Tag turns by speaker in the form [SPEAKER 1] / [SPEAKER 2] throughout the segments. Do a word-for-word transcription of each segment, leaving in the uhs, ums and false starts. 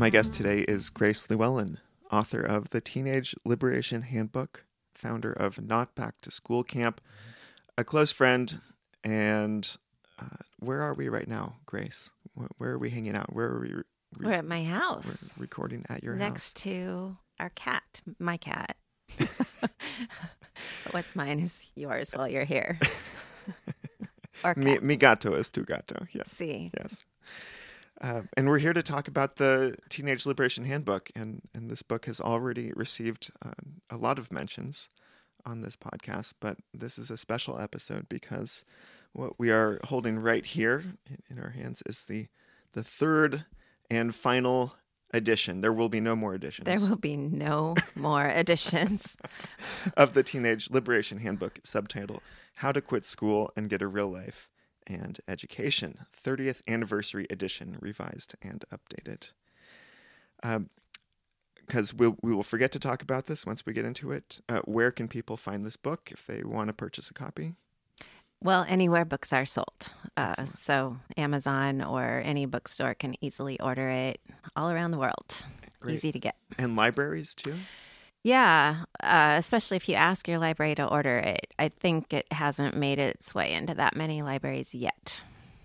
[SPEAKER 1] My guest today is Grace Llewellyn, author of The Teenage Liberation Handbook, founder of Not Back to School Camp, a close friend, and uh, where are we right now, Grace? Where, where are we hanging out? Where are we? Re-
[SPEAKER 2] We're at my house.
[SPEAKER 1] We're recording at your
[SPEAKER 2] next
[SPEAKER 1] house.
[SPEAKER 2] Next to our cat, my cat. What's mine is yours while you're here. Or
[SPEAKER 1] mi, mi gato es tu gato. Yes.
[SPEAKER 2] See.
[SPEAKER 1] Yes. Uh, and we're here to talk about the Teenage Liberation Handbook. And, and this book has already received uh, a lot of mentions on this podcast, but this is a special episode because what we are holding right here in our hands is the the third and final edition. There will be no more editions.
[SPEAKER 2] There will be no more editions.
[SPEAKER 1] Of the Teenage Liberation Handbook, subtitle, How to Quit School and Get a Real Life and Education, thirtieth Anniversary Edition, revised and updated. Because um, we'll, we will forget to talk about this once we get into it. Uh, where can people find this book if they want to purchase a copy?
[SPEAKER 2] Well, anywhere books are sold. Uh, so Amazon or any bookstore can easily order it all around the world.
[SPEAKER 1] Great.
[SPEAKER 2] Easy to get.
[SPEAKER 1] And libraries too?
[SPEAKER 2] Yeah, uh, especially if you ask your library to order it. I think it hasn't made its way into that many libraries yet.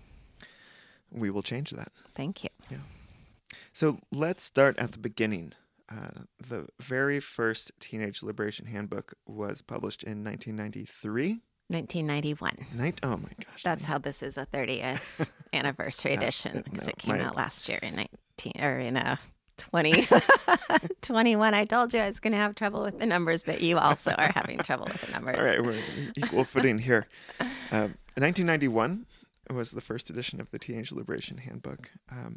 [SPEAKER 1] We will change that.
[SPEAKER 2] Thank you.
[SPEAKER 1] Yeah. So let's start at the beginning. Uh, the very first Teenage Liberation Handbook was published in nineteen ninety-three.
[SPEAKER 2] nineteen ninety-one.
[SPEAKER 1] Night. Oh my gosh.
[SPEAKER 2] That's how this is a thirtieth anniversary edition because
[SPEAKER 1] no,
[SPEAKER 2] it came
[SPEAKER 1] my...
[SPEAKER 2] out last year in nineteen or in a twenty twenty-one. I told you I was going to have trouble with the numbers, but you also are having trouble with the numbers.
[SPEAKER 1] All right, we're equal footing here. Uh, nineteen ninety-one was the first edition of the Teenage Liberation Handbook. Um,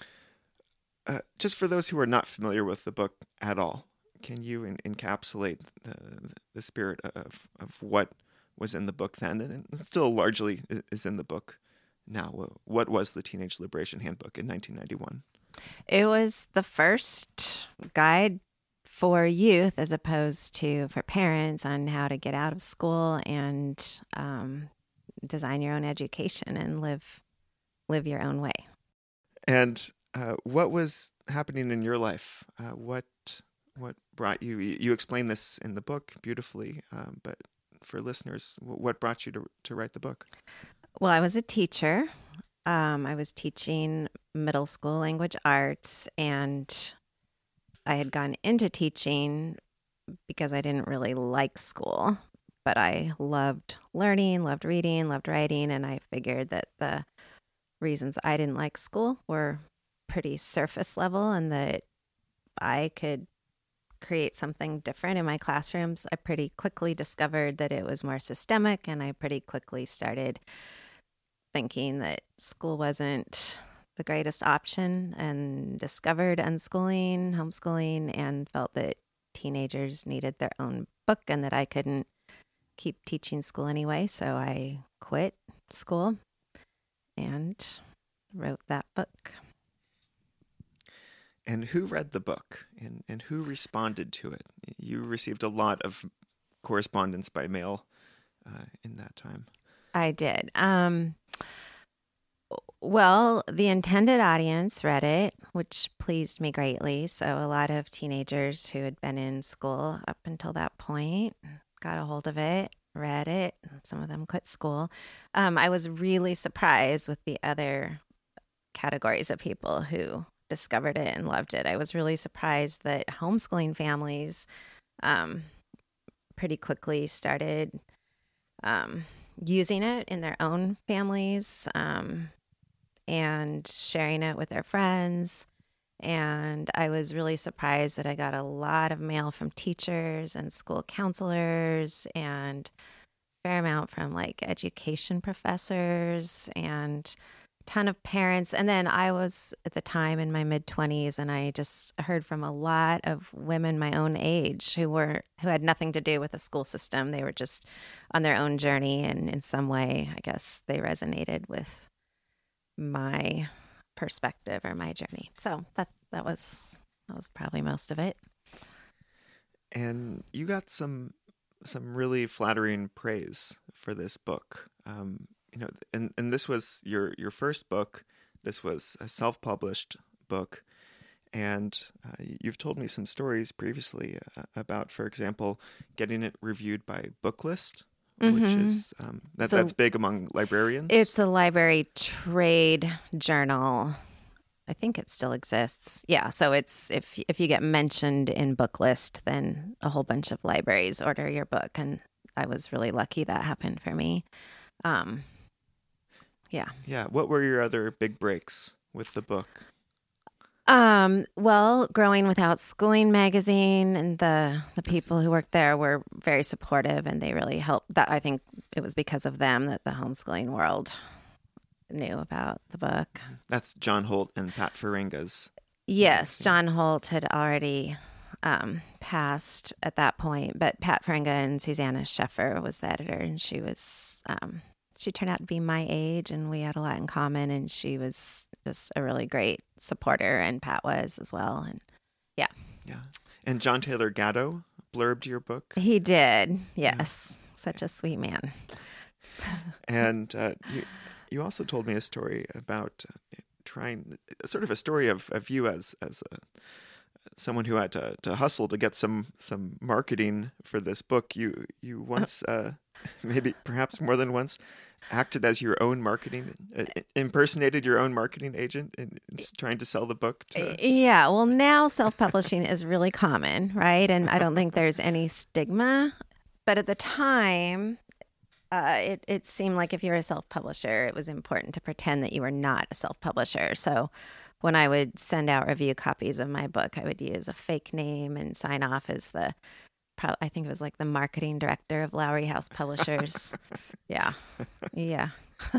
[SPEAKER 1] uh, just for those who are not familiar with the book at all, can you in- encapsulate the the spirit of of what was in the book then, and still largely is in the book now? What was the Teenage Liberation Handbook in nineteen ninety-one?
[SPEAKER 2] It was the first guide for youth as opposed to for parents on how to get out of school and um, design your own education and live live your own way.
[SPEAKER 1] And uh, what was happening in your life? Uh, what what brought you? You explain this in the book beautifully, um, but for listeners, what brought you to to write the book?
[SPEAKER 2] Well, I was a teacher. Um, I was teaching middle school language arts, and I had gone into teaching because I didn't really like school, but I loved learning, loved reading, loved writing, and I figured that the reasons I didn't like school were pretty surface level and that I could create something different in my classrooms. I pretty quickly discovered that it was more systemic, and I pretty quickly started thinking that school wasn't the greatest option and discovered unschooling, homeschooling, and felt that teenagers needed their own book and that I couldn't keep teaching school anyway. So I quit school and wrote that book.
[SPEAKER 1] And who read the book and, and who responded to it? You received a lot of correspondence by mail uh, in that time.
[SPEAKER 2] I did. Um, well, the intended audience read it, which pleased me greatly. So a lot of teenagers who had been in school up until that point got a hold of it, read it. Some of them quit school. Um, I was really surprised with the other categories of people who discovered it and loved it. I was really surprised that homeschooling families um, pretty quickly started um, using it in their own families um, and sharing it with their friends. And I was really surprised that I got a lot of mail from teachers and school counselors and a fair amount from like education professors and ton of parents. And then I was at the time in my mid twenties, and I just heard from a lot of women my own age who were who had nothing to do with the school system. They were just on their own journey, and in some way, I guess they resonated with my perspective or my journey. So that that was that was probably most of it.
[SPEAKER 1] And you got some some really flattering praise for this book. Um, You know, and, and this was your, your first book. This was a self-published book. And uh, you've told me some stories previously uh, about, for example, getting it reviewed by Booklist, which
[SPEAKER 2] Mm-hmm.
[SPEAKER 1] is um, that,
[SPEAKER 2] So
[SPEAKER 1] that's big among librarians.
[SPEAKER 2] it's a library trade journal. I think it still exists. Yeah, so it's if if you get mentioned in Booklist, then a whole bunch of libraries order your book, and I was really lucky that happened for me. Um, yeah.
[SPEAKER 1] Yeah. What were your other big breaks with the book?
[SPEAKER 2] Um, well, Growing Without Schooling magazine and the the people who worked there were very supportive, and they really helped. That I think it was because of them that the homeschooling world knew about the book.
[SPEAKER 1] That's John Holt and Pat Faringa's.
[SPEAKER 2] Yes, John Holt had already um, passed at that point, but Pat Faringa and Susanna Sheffer was the editor, and she was um, she turned out to be my age, and we had a lot in common, and she was just a really great supporter, and Pat was as well, and yeah,
[SPEAKER 1] Yeah. And John Taylor Gatto blurbed your book.
[SPEAKER 2] he did. Yes, yeah. Such a sweet man.
[SPEAKER 1] And uh, you, you also told me a story about uh, trying, sort of a story of, of you as as a, someone who had to, to hustle to get some some marketing for this book. You you once, uh, maybe perhaps more than once, acted as your own marketing, uh, impersonated your own marketing agent in, in trying to sell the book. To...
[SPEAKER 2] Yeah, well, now self-publishing is really common, right? And I don't think there's any stigma. But at the time, uh, it, it seemed like if you were a self-publisher, it was important to pretend that you were not a self-publisher. So when I would send out review copies of my book, I would use a fake name and sign off as the, I think it was like the marketing director of Lowry House Publishers. Yeah. Yeah.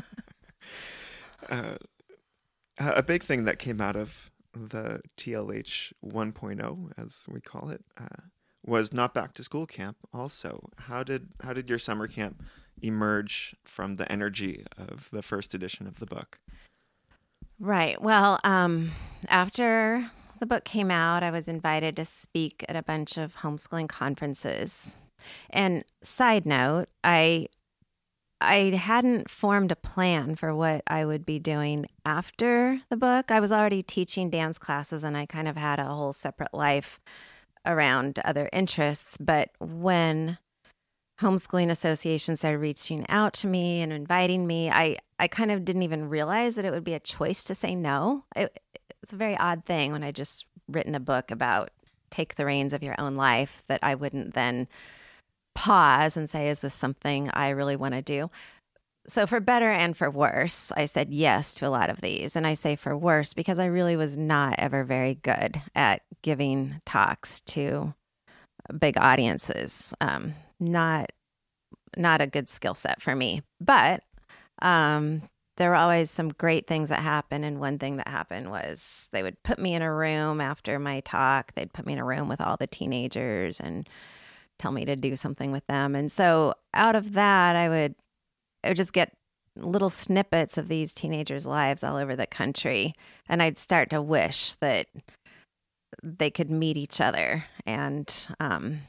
[SPEAKER 1] uh, a big thing that came out of the T L H one point oh, as we call it, uh, was Not Back to School Camp also. How did how did your summer camp emerge from the energy of the first edition of the book?
[SPEAKER 2] Right. Well, um, after the book came out, I was invited to speak at a bunch of homeschooling conferences. And side note, I I hadn't formed a plan for what I would be doing after the book. I was already teaching dance classes, and I kind of had a whole separate life around other interests. But when homeschooling associations started reaching out to me and inviting me, I, I kind of didn't even realize that it would be a choice to say no. It, it's a very odd thing when I just written a book about take the reins of your own life that I wouldn't then pause and say, is this something I really want to do? So for better and for worse, I said yes to a lot of these. And I say for worse because I really was not ever very good at giving talks to big audiences. Um, not not a good skill set for me. But um, there were always some great things that happened. And one thing that happened was they would put me in a room after my talk. They'd put me in a room with all the teenagers and tell me to do something with them. And so out of that, I would, I would just get little snippets of these teenagers' lives all over the country. And I'd start to wish that they could meet each other. And, um,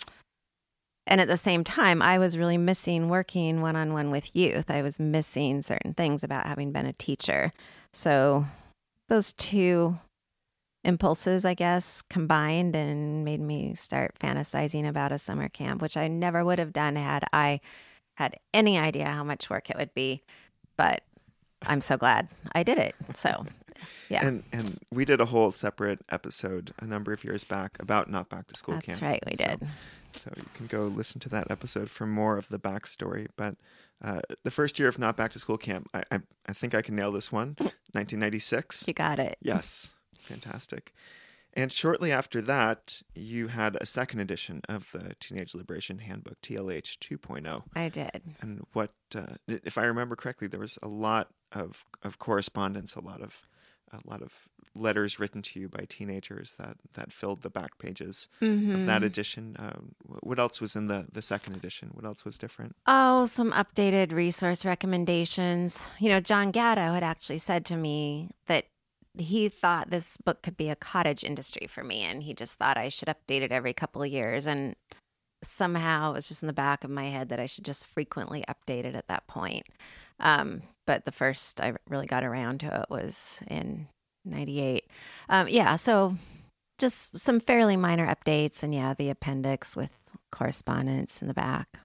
[SPEAKER 2] and at the same time, I was really missing working one-on-one with youth. I was missing certain things about having been a teacher. So those two impulses, I guess, combined and made me start fantasizing about a summer camp, which I never would have done had I had any idea how much work it would be. But I'm so glad I did it. So, yeah.
[SPEAKER 1] And and we did a whole separate episode a number of years back about Not Back to School
[SPEAKER 2] That's
[SPEAKER 1] Camp.
[SPEAKER 2] That's right, we
[SPEAKER 1] so,
[SPEAKER 2] did.
[SPEAKER 1] So you can go listen to that episode for more of the backstory. But uh, the first year of Not Back to School Camp, I, I I think I can nail this one, nineteen ninety-six.
[SPEAKER 2] You got it.
[SPEAKER 1] Yes. Fantastic. And shortly after that, you had a second edition of the Teenage Liberation Handbook, T L H two point oh.
[SPEAKER 2] I did.
[SPEAKER 1] And what, uh, if I remember correctly, there was a lot of, of correspondence, a lot of a lot of letters written to you by teenagers that, that filled the back pages
[SPEAKER 2] mm-hmm.
[SPEAKER 1] of that edition. Um, what else was in the, the second edition? What else was different?
[SPEAKER 2] Oh, some updated resource recommendations. You know, John Gatto had actually said to me that he thought this book could be a cottage industry for me, and he just thought I should update it every couple of years. And somehow it was just in the back of my head that I should just frequently update it at that point. Um, but the first I really got around to it was in ninety-eight. Um, yeah, so just some fairly minor updates, and yeah, the appendix with correspondence in the back.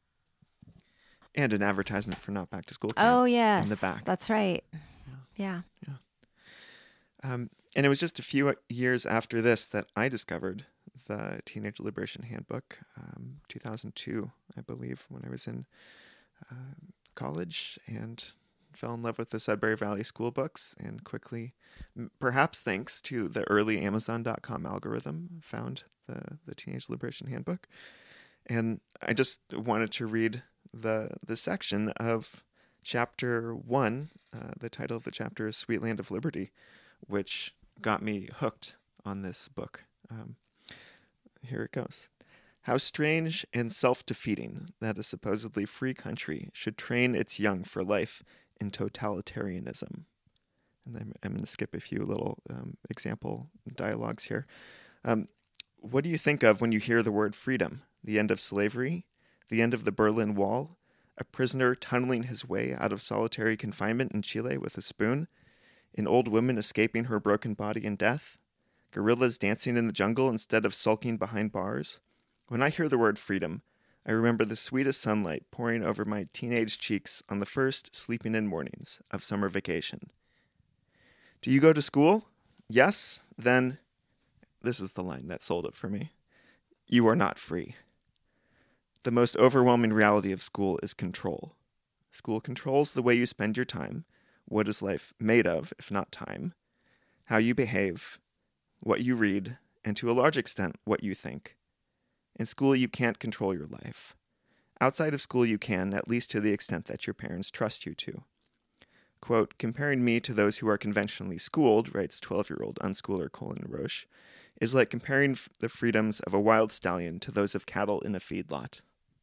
[SPEAKER 1] And an advertisement for Not Back to School Camp
[SPEAKER 2] Oh, yes.
[SPEAKER 1] in the back.
[SPEAKER 2] That's right. Yeah.
[SPEAKER 1] Yeah. Um, and it was just a few years after this that I discovered the Teenage Liberation Handbook, um, two thousand two, I believe, when I was in uh, college, and fell in love with the Sudbury Valley School books, and quickly, m- perhaps thanks to the early Amazon dot com algorithm, found the, the Teenage Liberation Handbook. And I just wanted to read the the section of chapter one. Uh, the title of the chapter is Sweet Land of Liberty, which got me hooked on this book. Um, here it goes. How strange and self-defeating that a supposedly free country should train its young for life in totalitarianism. And I'm, I'm going to skip a few little um, example dialogues here. Um, what do you think of when you hear the word freedom? The end of slavery? The end of the Berlin Wall? A prisoner tunneling his way out of solitary confinement in Chile with a spoon? An old woman escaping her broken body in death? Gorillas dancing in the jungle instead of sulking behind bars? When I hear the word freedom, I remember the sweetest sunlight pouring over my teenage cheeks on the first sleeping-in mornings of summer vacation. Do you go to school? Yes? Then, this is the line that sold it for me. You are not free. The most overwhelming reality of school is control. School controls the way you spend your time. What is life made of, if not time? How you behave, what you read, and to a large extent, what you think. In school, you can't control your life. Outside of school, you can, at least to the extent that your parents trust you to. Quote, comparing me to those who are conventionally schooled, writes twelve-year-old unschooler Colin Roche, is like comparing f- the freedoms of a wild stallion to those of cattle in a feedlot.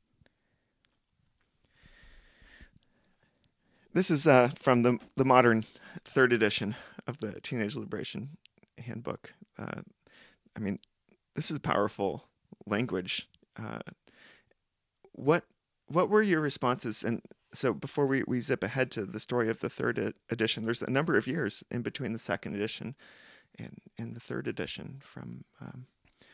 [SPEAKER 1] This is uh, from the the modern third edition of the Teenage Liberation Handbook. Uh, I mean, this is powerful language. Uh, what what were your responses? And so before we, we zip ahead to the story of the third edition, there's a number of years in between the second edition and, and the third edition, from um,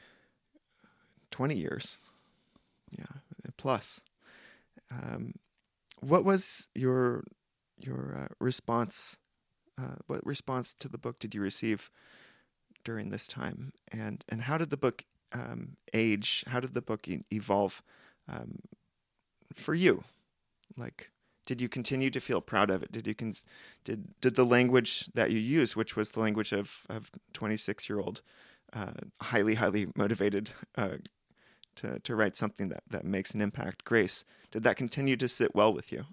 [SPEAKER 1] twenty years, yeah, plus. Um, what was your your uh, response? Uh, what response to the book did you receive during this time, and and how did the book um, age? How did the book e- evolve um, for you? Like, did you continue to feel proud of it? Did you con- did did the language that you used, which was the language of of twenty-six year old, uh, highly highly motivated uh, to to write something that that makes an impact, Grace, did that continue to sit well with you?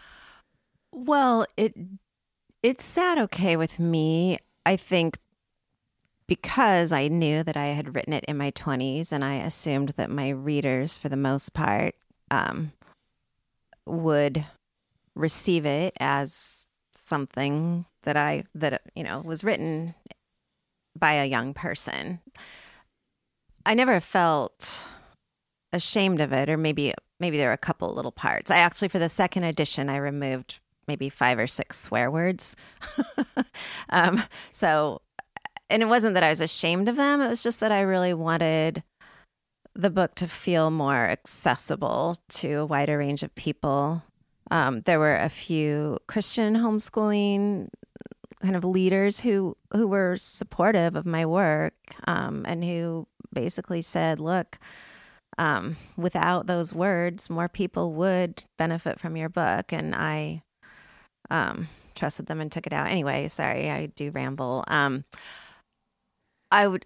[SPEAKER 2] Well, it it sat okay with me, I think, because I knew that I had written it in my twenties, and I assumed that my readers, for the most part, um, would receive it as something that I that you know was written by a young person. I never felt ashamed of it, or maybe maybe there were a couple little parts. I actually, for the second edition, I removed maybe five or six swear words. um, so, and it wasn't that I was ashamed of them. It was just that I really wanted the book to feel more accessible to a wider range of people. Um, there were a few Christian homeschooling kind of leaders who, who were supportive of my work, um, and who basically said, look, um, without those words, more people would benefit from your book. And I um, trusted them and took it out. Anyway, sorry, I do ramble. Um, I would...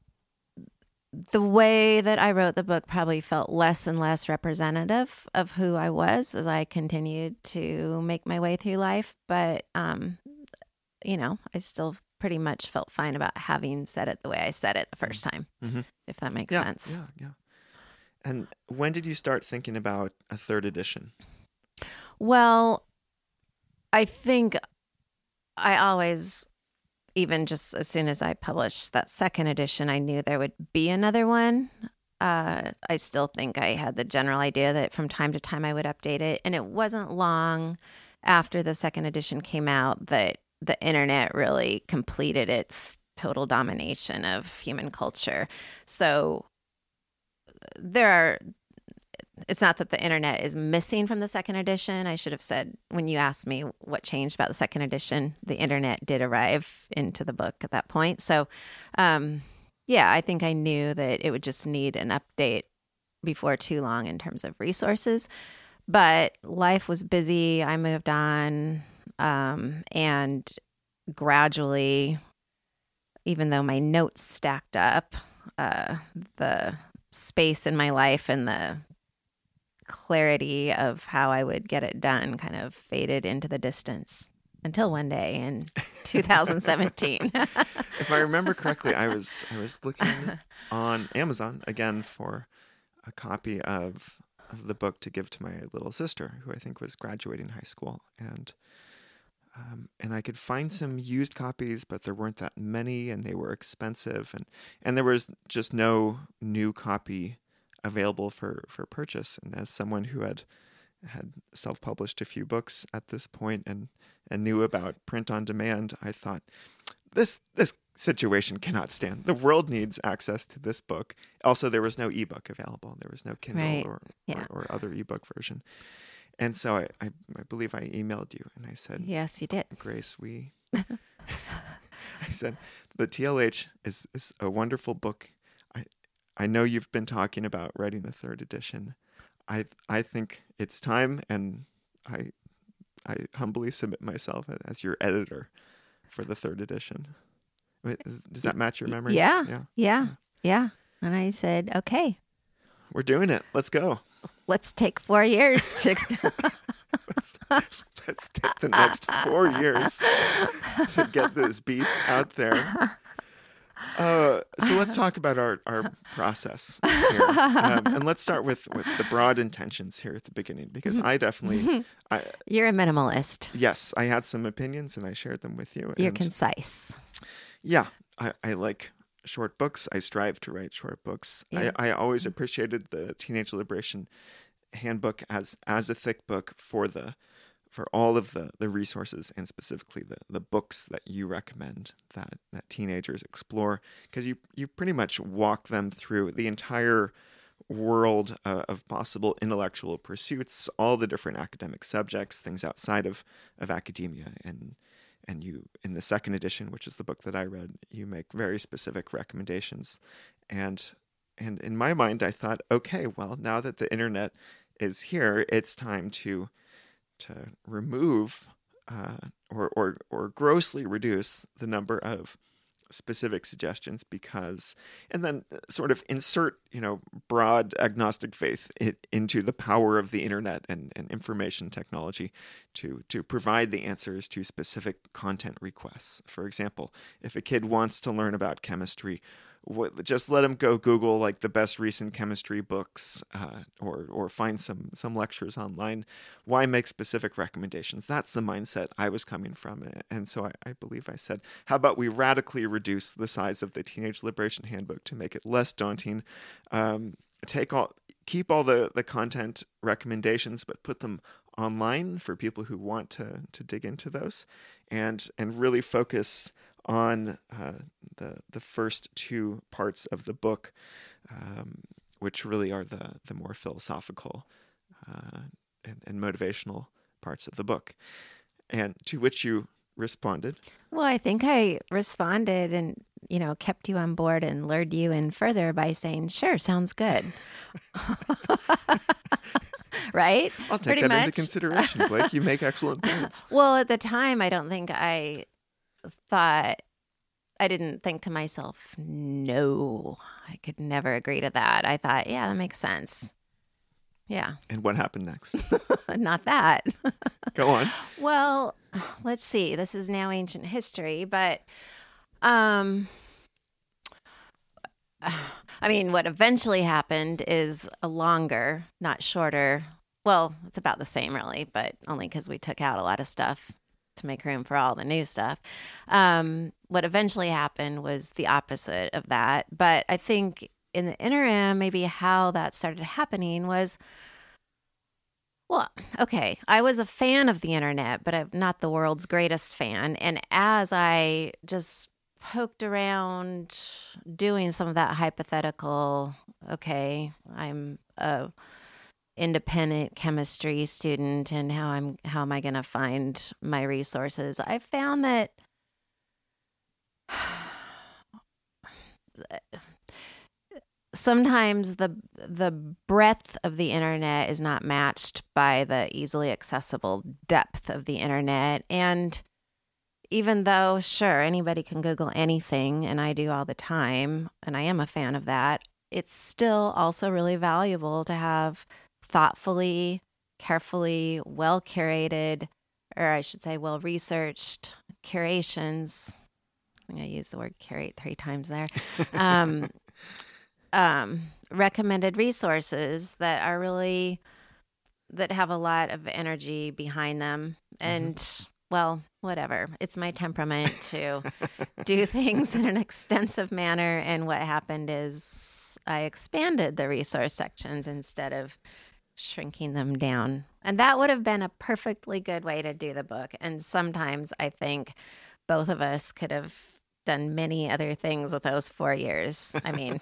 [SPEAKER 2] The way that I wrote the book probably felt less and less representative of who I was as I continued to make my way through life. But, um, you know, I still pretty much felt fine about having said it the way I said it the first time, mm-hmm. if that makes
[SPEAKER 1] yeah,
[SPEAKER 2] sense.
[SPEAKER 1] Yeah, yeah. And when did you start thinking about a third edition?
[SPEAKER 2] Well, I think I always... Even just as soon as I published that second edition, I knew there would be another one. Uh, I still think I had the general idea that from time to time I would update it. And it wasn't long after the second edition came out that the internet really completed its total domination of human culture. So there are, it's not that the internet is missing from the second edition. I should have said, when you asked me what changed about the second edition, the internet did arrive into the book at that point. So, um, yeah, I think I knew that it would just need an update before too long in terms of resources. But life was busy. I moved on. Um, and gradually, even though my notes stacked up, uh, the space in my life and the clarity of how I would get it done kind of faded into the distance until one day in two thousand seventeen.
[SPEAKER 1] If I remember correctly, I was I was looking on Amazon again for a copy of of the book to give to my little sister, who I think was graduating high school, and um, and I could find some used copies, but there weren't that many, and they were expensive, and and there was just no new copy available for, for purchase. And as someone who had had self-published a few books at this point and, and knew about print on demand, I thought, this this situation cannot stand. The world needs access to this book. Also, there was no ebook available. There was no Kindle
[SPEAKER 2] Right.
[SPEAKER 1] or,
[SPEAKER 2] Yeah.
[SPEAKER 1] or, or other ebook version. And so I, I, I believe I emailed you and I said,
[SPEAKER 2] Yes, you did.
[SPEAKER 1] Grace, we... I said, the T L H is, is a wonderful book. I I know you've been talking about writing a third edition. I I think it's time, and I I humbly submit myself as your editor for the third edition. Wait, is, does that match your memory?
[SPEAKER 2] Yeah.
[SPEAKER 1] Yeah.
[SPEAKER 2] Yeah. Yeah. And I said, okay,
[SPEAKER 1] We're doing it. Let's go.
[SPEAKER 2] let's take four years to.
[SPEAKER 1] Let's, let's take the next four years to get this beast out there. Uh, so let's talk about our, our process here. Um, and let's start with, with the broad intentions here at the beginning, because I definitely, I,
[SPEAKER 2] You're a minimalist.
[SPEAKER 1] yes, I had some opinions and I shared them with you.
[SPEAKER 2] You're
[SPEAKER 1] and
[SPEAKER 2] concise.
[SPEAKER 1] yeah, I, I like short books. I strive to write short books.
[SPEAKER 2] Yeah.
[SPEAKER 1] I, I always appreciated the Teenage Liberation Handbook as, as a thick book for the for all of the, the resources and specifically the, the books that you recommend that, that teenagers explore, because you, you pretty much walk them through the entire world uh, of possible intellectual pursuits, all the different academic subjects, things outside of, of academia. And and you, in the second edition, which is the book that I read, you make very specific recommendations. And and in my mind, I thought, okay, well, now that the internet is here, it's time to to remove uh, or, or or grossly reduce the number of specific suggestions, because, and then sort of insert, you know, broad agnostic faith it, into the power of the internet and, and information technology to to provide the answers to specific content requests. For example, if a kid wants to learn about chemistry, what, just let them go Google like the best recent chemistry books, uh, or or find some some lectures online. Why make specific recommendations? That's the mindset I was coming from, and so I, I believe I said, how about we radically reduce the size of the Teenage Liberation Handbook to make it less daunting? Um, take all, keep all the the content recommendations, but put them online for people who want to to dig into those, and and really focus on uh, the the first two parts of the book, um, which really are the the more philosophical uh, and, and motivational parts of the book, and to which you responded.
[SPEAKER 2] Well, I think I responded and, you know, kept you on board and lured you in further by saying, sure, sounds good. Right?
[SPEAKER 1] I'll take
[SPEAKER 2] Pretty
[SPEAKER 1] that
[SPEAKER 2] much.
[SPEAKER 1] into consideration, Blake. You make excellent points.
[SPEAKER 2] Well, at the time, I don't think I thought, I didn't think to myself, no, I could never agree to that. I thought, yeah, that makes sense. Yeah.
[SPEAKER 1] And what happened next?
[SPEAKER 2] Not that.
[SPEAKER 1] Go on.
[SPEAKER 2] Well, let's see. This is now ancient history, but um, I mean, what eventually happened is a longer, not shorter. Well, it's about the same, really, but only because we took out a lot of stuff to make room for all the new stuff. Um, what eventually happened was the opposite of that. But I think in the interim, maybe how that started happening was Well, okay. I was a fan of the internet, but I'm not the world's greatest fan. And as I just poked around doing some of that hypothetical, okay, I'm a independent chemistry student and how I'm how am I going to find my resources? I found that sometimes the the breadth of the internet is not matched by the easily accessible depth of the internet. And even though, sure, anybody can Google anything, and I do all the time, and I am a fan of that, it's still also really valuable to have thoughtfully, carefully, well curated, or I should say, well researched curations. I think I used the word curate three times there. Um, um, recommended resources that are really, that have a lot of energy behind them. And, mm-hmm. well, whatever. It's my temperament to do things in an extensive manner. And what happened is I expanded the resource sections instead of shrinking them down. And that would have been a perfectly good way to do the book. And sometimes I think both of us could have done many other things with those four years. I mean,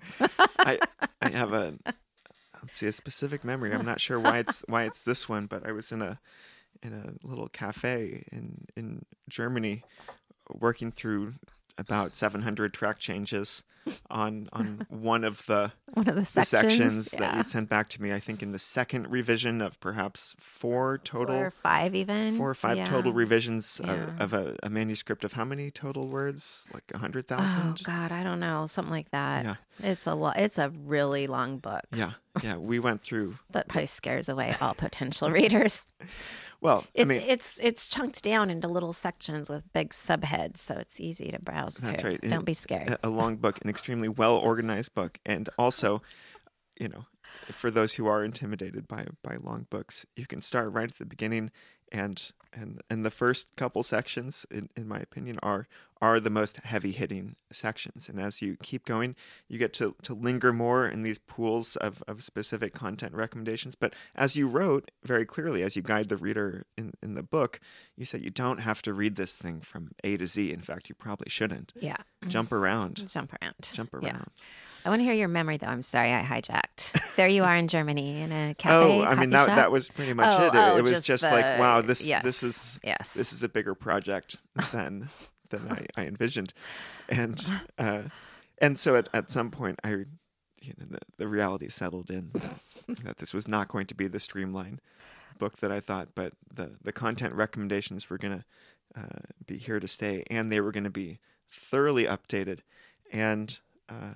[SPEAKER 1] I I have a let's see a specific memory. I'm not sure why it's why it's this one, but I was in a in a little cafe in in Germany, working through about seven hundred track changes on on one of the
[SPEAKER 2] one of the
[SPEAKER 1] the
[SPEAKER 2] sections,
[SPEAKER 1] sections
[SPEAKER 2] yeah.
[SPEAKER 1] that you'd sent back to me. I think in the second revision of perhaps four total,
[SPEAKER 2] four or five even,
[SPEAKER 1] four or five
[SPEAKER 2] yeah.
[SPEAKER 1] total revisions
[SPEAKER 2] Yeah.
[SPEAKER 1] of, of a, a manuscript of how many total words? Like a hundred
[SPEAKER 2] Oh
[SPEAKER 1] thousand.
[SPEAKER 2] God, I don't know, something like that.
[SPEAKER 1] Yeah.
[SPEAKER 2] It's a lot. It's a really long book.
[SPEAKER 1] Yeah, yeah. We went through.
[SPEAKER 2] That probably scares away all potential readers.
[SPEAKER 1] Well,
[SPEAKER 2] It's
[SPEAKER 1] I mean,
[SPEAKER 2] it's it's chunked down into little sections with big subheads, so it's easy to browse
[SPEAKER 1] that's
[SPEAKER 2] through.
[SPEAKER 1] right.
[SPEAKER 2] Don't
[SPEAKER 1] It-
[SPEAKER 2] be scared.
[SPEAKER 1] a long book, an extremely well organized book, and also, you know, for those who are intimidated by by long books, you can start right at the beginning, and and and the first couple sections, in, in my opinion, are are the most heavy hitting sections. And as you keep going, you get to to linger more in these pools of of specific content recommendations. But as you wrote very clearly, as you guide the reader in in the book, you said you don't have to read this thing from A to Z. In fact, you probably shouldn't.
[SPEAKER 2] Yeah.
[SPEAKER 1] Jump around.
[SPEAKER 2] Jump around.
[SPEAKER 1] Jump around.
[SPEAKER 2] Yeah. I want to hear your memory, though. I'm sorry I hijacked. There you are in Germany in a cafe.
[SPEAKER 1] Oh, I
[SPEAKER 2] coffee
[SPEAKER 1] mean that
[SPEAKER 2] shop?
[SPEAKER 1] that was pretty much
[SPEAKER 2] Oh,
[SPEAKER 1] it. It,
[SPEAKER 2] oh,
[SPEAKER 1] it was
[SPEAKER 2] just
[SPEAKER 1] just
[SPEAKER 2] the-
[SPEAKER 1] like, wow, this
[SPEAKER 2] yes,
[SPEAKER 1] this is
[SPEAKER 2] yes.
[SPEAKER 1] this is a bigger project than than I, I envisioned, and uh, and so at, at some point I, you know, the, the reality settled in that, that this was not going to be the streamline book that I thought, but the the content recommendations were gonna uh, be here to stay, and they were going to be thoroughly updated, and uh,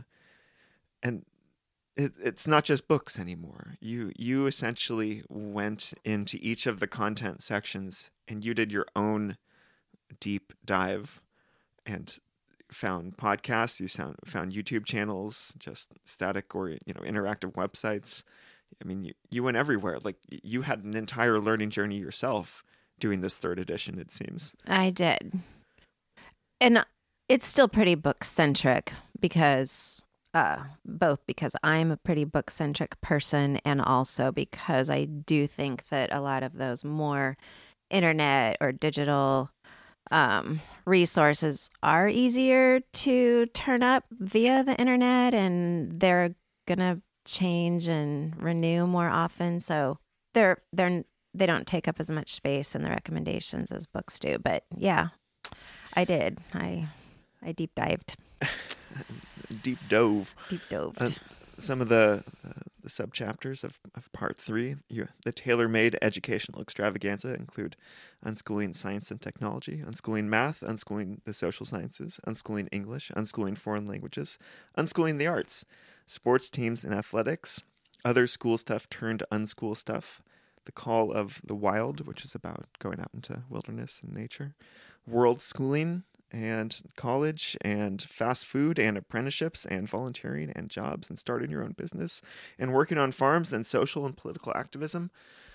[SPEAKER 1] and. It, it's not just books anymore. You you essentially went into each of the content sections and you did your own deep dive and found podcasts. You found found YouTube channels, just static or you know interactive websites. I mean, you, you went everywhere. Like you had an entire learning journey yourself doing this third edition. It seems.
[SPEAKER 2] I did. And it's still pretty book centric because uh, both because I'm a pretty book centric person and also because I do think that a lot of those more internet or digital um, resources are easier to turn up via the internet and they're going to change and renew more often. So they're, they're, they don't take up as much space in the recommendations as books do. But yeah, I did. I, I deep dived.
[SPEAKER 1] Deep dove.
[SPEAKER 2] Deep dove.
[SPEAKER 1] Uh, some of the uh, the subchapters of, of part three, you, the tailor-made educational extravaganza include unschooling science and technology, unschooling math, unschooling the social sciences, unschooling English, unschooling foreign languages, unschooling the arts, sports teams and athletics, other school stuff turned unschool stuff, the call of the wild, which is about going out into wilderness and nature, world schooling, and college and fast food and apprenticeships and volunteering and jobs and starting your own business and working on farms and social and political activism.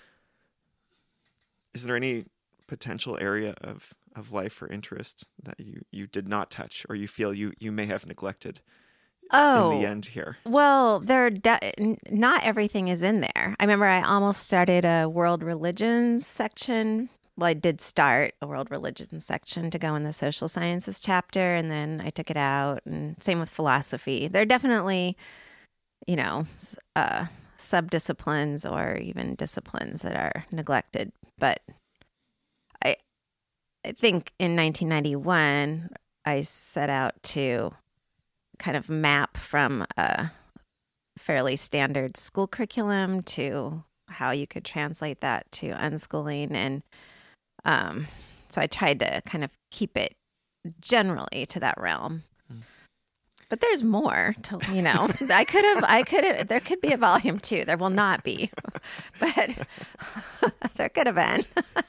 [SPEAKER 1] Is there any potential area of, of life or interest that you, you did not touch or you feel you, you may have neglected
[SPEAKER 2] Oh,
[SPEAKER 1] in the end here?
[SPEAKER 2] Well, there de- n- not everything is in there. I remember I almost started a world religions section. Well, I did start a world religions section to go in the social sciences chapter, and then I took it out. And same with philosophy. There are definitely, you know, s- uh, subdisciplines or even disciplines that are neglected. But I, I think in nineteen ninety-one, I set out to kind of map from a fairly standard school curriculum to how you could translate that to unschooling. And um, so I tried to kind of keep it generally to that realm.
[SPEAKER 1] Mm.
[SPEAKER 2] But there's more to, you know, I could have, I could have, there could be a volume two. There will not be, but there could have been.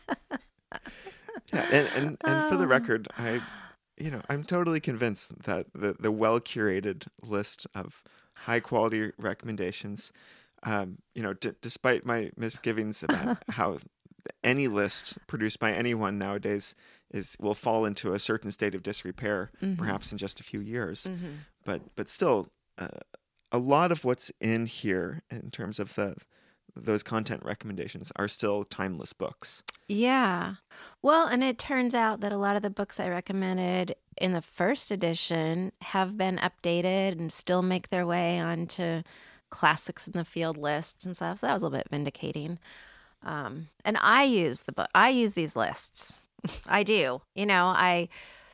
[SPEAKER 1] Yeah. And, and, and for the record, I, you know, I'm totally convinced that the, the well-curated list of high-quality recommendations, um, you know, d- despite my misgivings about how any list produced by anyone nowadays is will fall into a certain state of disrepair, mm-hmm. perhaps in just a few years. Mm-hmm. But but still, uh, a lot of what's in here in terms of the those content recommendations are still timeless books.
[SPEAKER 2] Yeah. Well, and it turns out that a lot of the books I recommended in the first edition have been updated and still make their way onto classics in the field lists and stuff. So that was a little bit vindicating. Um, and I use the book. I use these lists. I do. You know, I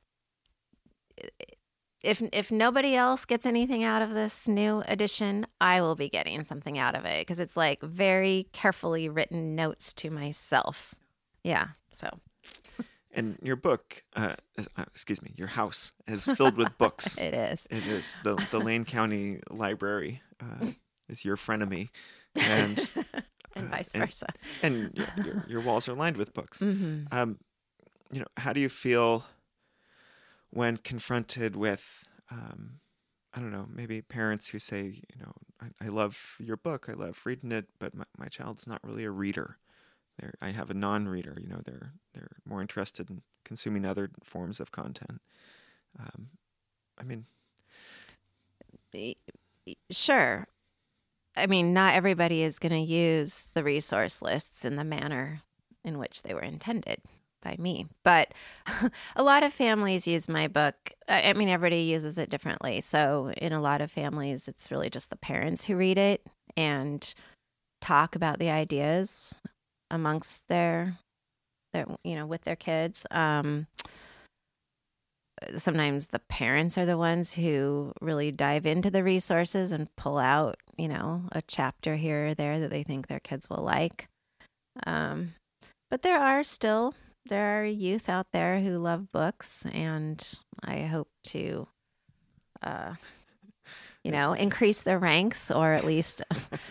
[SPEAKER 2] if if nobody else gets anything out of this new edition, I will be getting something out of it because it's like very carefully written notes to myself. Yeah. So.
[SPEAKER 1] And your book, uh, is, uh, excuse me, your house is filled with books.
[SPEAKER 2] It is.
[SPEAKER 1] It is. The the Lane County Library uh, is your frenemy, and
[SPEAKER 2] and
[SPEAKER 1] uh,
[SPEAKER 2] vice
[SPEAKER 1] and,
[SPEAKER 2] versa.
[SPEAKER 1] And your, your, your walls are lined with books.
[SPEAKER 2] Mm-hmm. Um,
[SPEAKER 1] you know, how do you feel when confronted with, um, I don't know, maybe parents who say, you know, I, I love your book, I love reading it, but my, my child's not really a reader. They're, I have a non-reader. You know, they're they're more interested in consuming other forms of content. Um, I mean,
[SPEAKER 2] sure. I mean, not everybody is going to use the resource lists in the manner in which they were intended by me. But a lot of families use my book. I mean, everybody uses it differently. So in a lot of families, it's really just the parents who read it and talk about the ideas amongst their, their you know, with their kids. Um, sometimes the parents are the ones who really dive into the resources and pull out, you know, a chapter here or there that they think their kids will like. Um, but there are still, there are youth out there who love books, and I hope to, uh, you know, increase their ranks, or at least,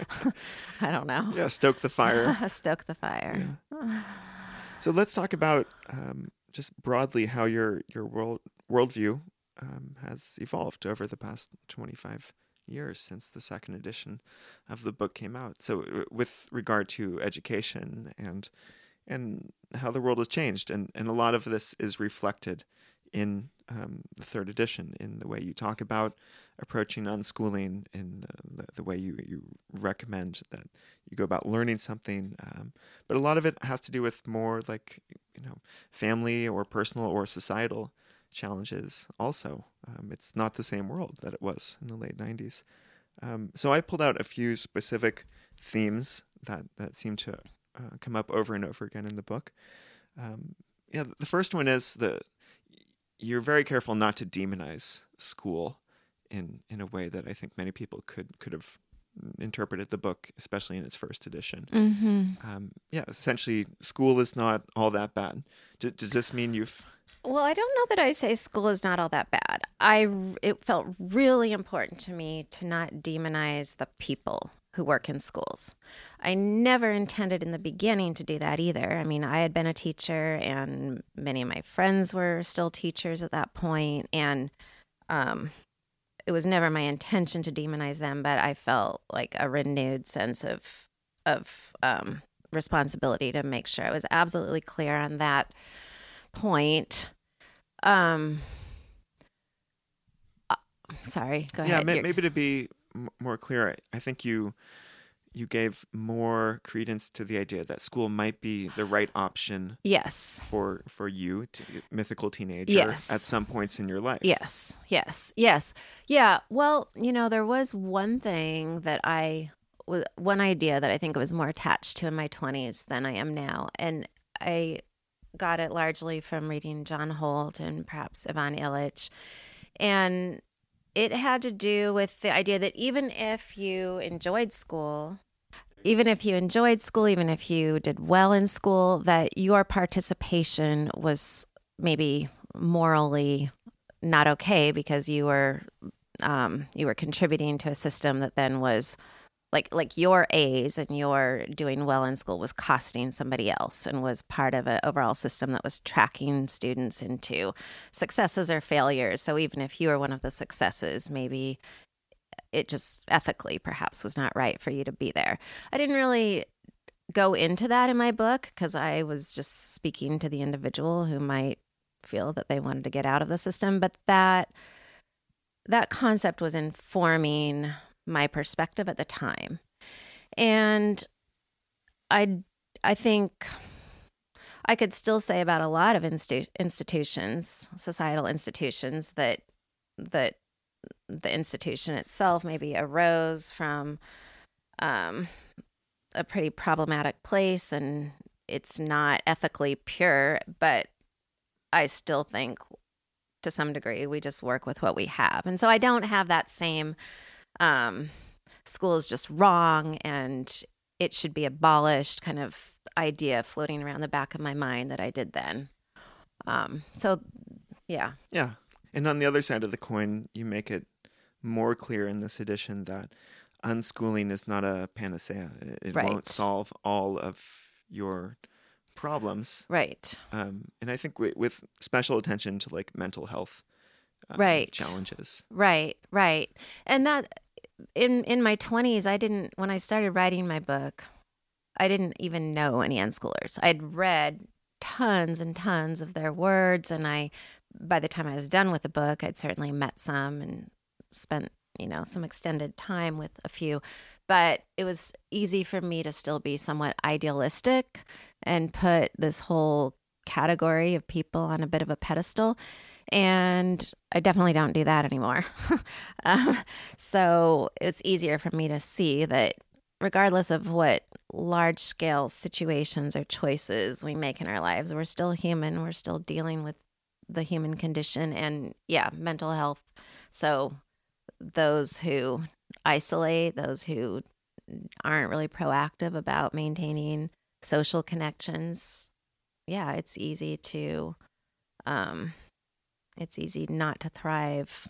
[SPEAKER 2] I don't know.
[SPEAKER 1] Yeah, stoke the fire.
[SPEAKER 2] stoke the fire.
[SPEAKER 1] Yeah. So let's talk about um, just broadly how your your world worldview um, has evolved over the past twenty-five years since the second edition of the book came out. So with regard to education and and how the world has changed, and, and a lot of this is reflected in um, the third edition, in the way you talk about approaching unschooling, in the, the, the way you, you recommend that you go about learning something. Um, but a lot of it has to do with more like, you know, family or personal or societal challenges also. Um, it's not the same world that it was in the late nineties. Um, so I pulled out a few specific themes that, that seem to uh, come up over and over again in the book. Um, yeah, the first one is the you're very careful not to demonize school in in a way that I think many people could could have interpreted the book, especially in its first edition.
[SPEAKER 2] Mm-hmm.
[SPEAKER 1] Um, yeah, essentially, school is not all that bad. D- does this mean you've...
[SPEAKER 2] Well, I don't know that I say school is not all that bad. I, it felt really important to me to not demonize the people who work in schools. I never intended in the beginning to do that either. I mean, I had been a teacher, and many of my friends were still teachers at that point, and um, it was never my intention to demonize them, but I felt like a renewed sense of of um, responsibility to make sure I was absolutely clear on that point. Um, sorry, go
[SPEAKER 1] Yeah,
[SPEAKER 2] ahead.
[SPEAKER 1] may,
[SPEAKER 2] You're-
[SPEAKER 1] maybe to be m- more clear, I, I think you you gave more credence to the idea that school might be the right option
[SPEAKER 2] yes.
[SPEAKER 1] for for you, to, mythical teenager,
[SPEAKER 2] Yes.
[SPEAKER 1] at some points in your life.
[SPEAKER 2] Yes, yes, yes. Yeah. Well, you know, there was one thing that I was one idea that I think I was more attached to in my twenties than I am now. And I got it largely from reading John Holt and perhaps Ivan Illich. And it had to do with the idea that even if you enjoyed school, even if you enjoyed school, even if you did well in school, that your participation was maybe morally not okay because you were um, you were contributing to a system that then was like like your A's and your doing well in school was costing somebody else and was part of an overall system that was tracking students into successes or failures. So even if you were one of the successes, maybe it just ethically perhaps was not right for you to be there. I didn't really go into that in my book because I was just speaking to the individual who might feel that they wanted to get out of the system, but that that concept was informing my perspective at the time. And I I think I could still say about a lot of institu- institutions, societal institutions, that that the institution itself maybe arose from um, a pretty problematic place and it's not ethically pure, but I still think to some degree we just work with what we have. And so I don't have that same um, school is just wrong and it should be abolished kind of idea floating around the back of my mind that I did then. Um, so, yeah.
[SPEAKER 1] Yeah. And on the other side of the coin, you make it more clear in this edition that unschooling is not a panacea. It, it
[SPEAKER 2] Right.
[SPEAKER 1] won't solve all of your problems.
[SPEAKER 2] Right.
[SPEAKER 1] Um, and I think w- with special attention to like mental health uh,
[SPEAKER 2] Right.
[SPEAKER 1] challenges.
[SPEAKER 2] Right, right. And that in in my twenties, I didn't when I started writing my book, I didn't even know any unschoolers. I'd read tons and tons of their words and I by the time I was done with the book, I'd certainly met some and spent, you know, some extended time with a few, but it was easy for me to still be somewhat idealistic and put this whole category of people on a bit of a pedestal. And I definitely don't do that anymore. um, so it's easier for me to see that regardless of what large scale situations or choices we make in our lives, we're still human. We're still dealing with the human condition and, yeah, mental health. So those who isolate, those who aren't really proactive about maintaining social connections, yeah, it's easy to, um, it's easy not to thrive.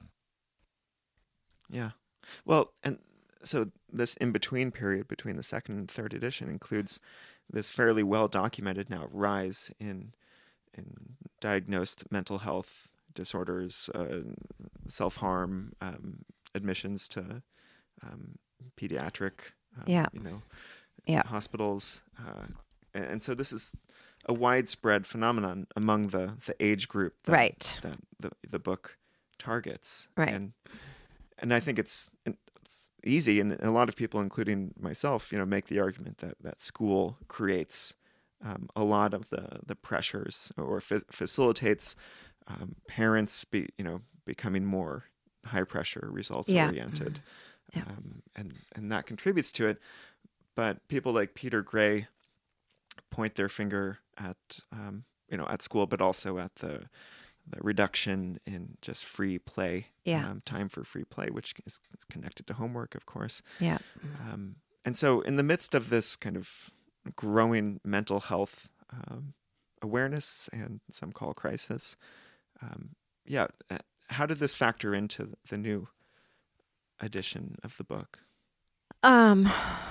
[SPEAKER 1] Yeah. Well, and so this in-between period between the second and third edition includes this fairly well-documented now rise in in diagnosed mental health disorders, uh, self-harm, um, admissions to um, pediatric, um,
[SPEAKER 2] Yeah.
[SPEAKER 1] you know,
[SPEAKER 2] Yeah.
[SPEAKER 1] hospitals, uh, and, and so this is a widespread phenomenon among the, the age group that,
[SPEAKER 2] Right.
[SPEAKER 1] that the the book targets,
[SPEAKER 2] Right.
[SPEAKER 1] and and I think it's, it's easy, and a lot of people, including myself, you know, make the argument that that school creates um, a lot of the the pressures or fa- facilitates um, parents be you know becoming more high pressure results
[SPEAKER 2] Yeah.
[SPEAKER 1] oriented,
[SPEAKER 2] Yeah.
[SPEAKER 1] um, and and that contributes to it. But people like Peter Gray point their finger at um, you know at school, but also at the the reduction in just free play,
[SPEAKER 2] Yeah.
[SPEAKER 1] um, time for free play, which is, is connected to homework, of course.
[SPEAKER 2] Yeah.
[SPEAKER 1] Um, and so, in the midst of this kind of growing mental health um, awareness and some call crisis, um, yeah, uh, how did this factor into the new edition of the book?
[SPEAKER 2] Um,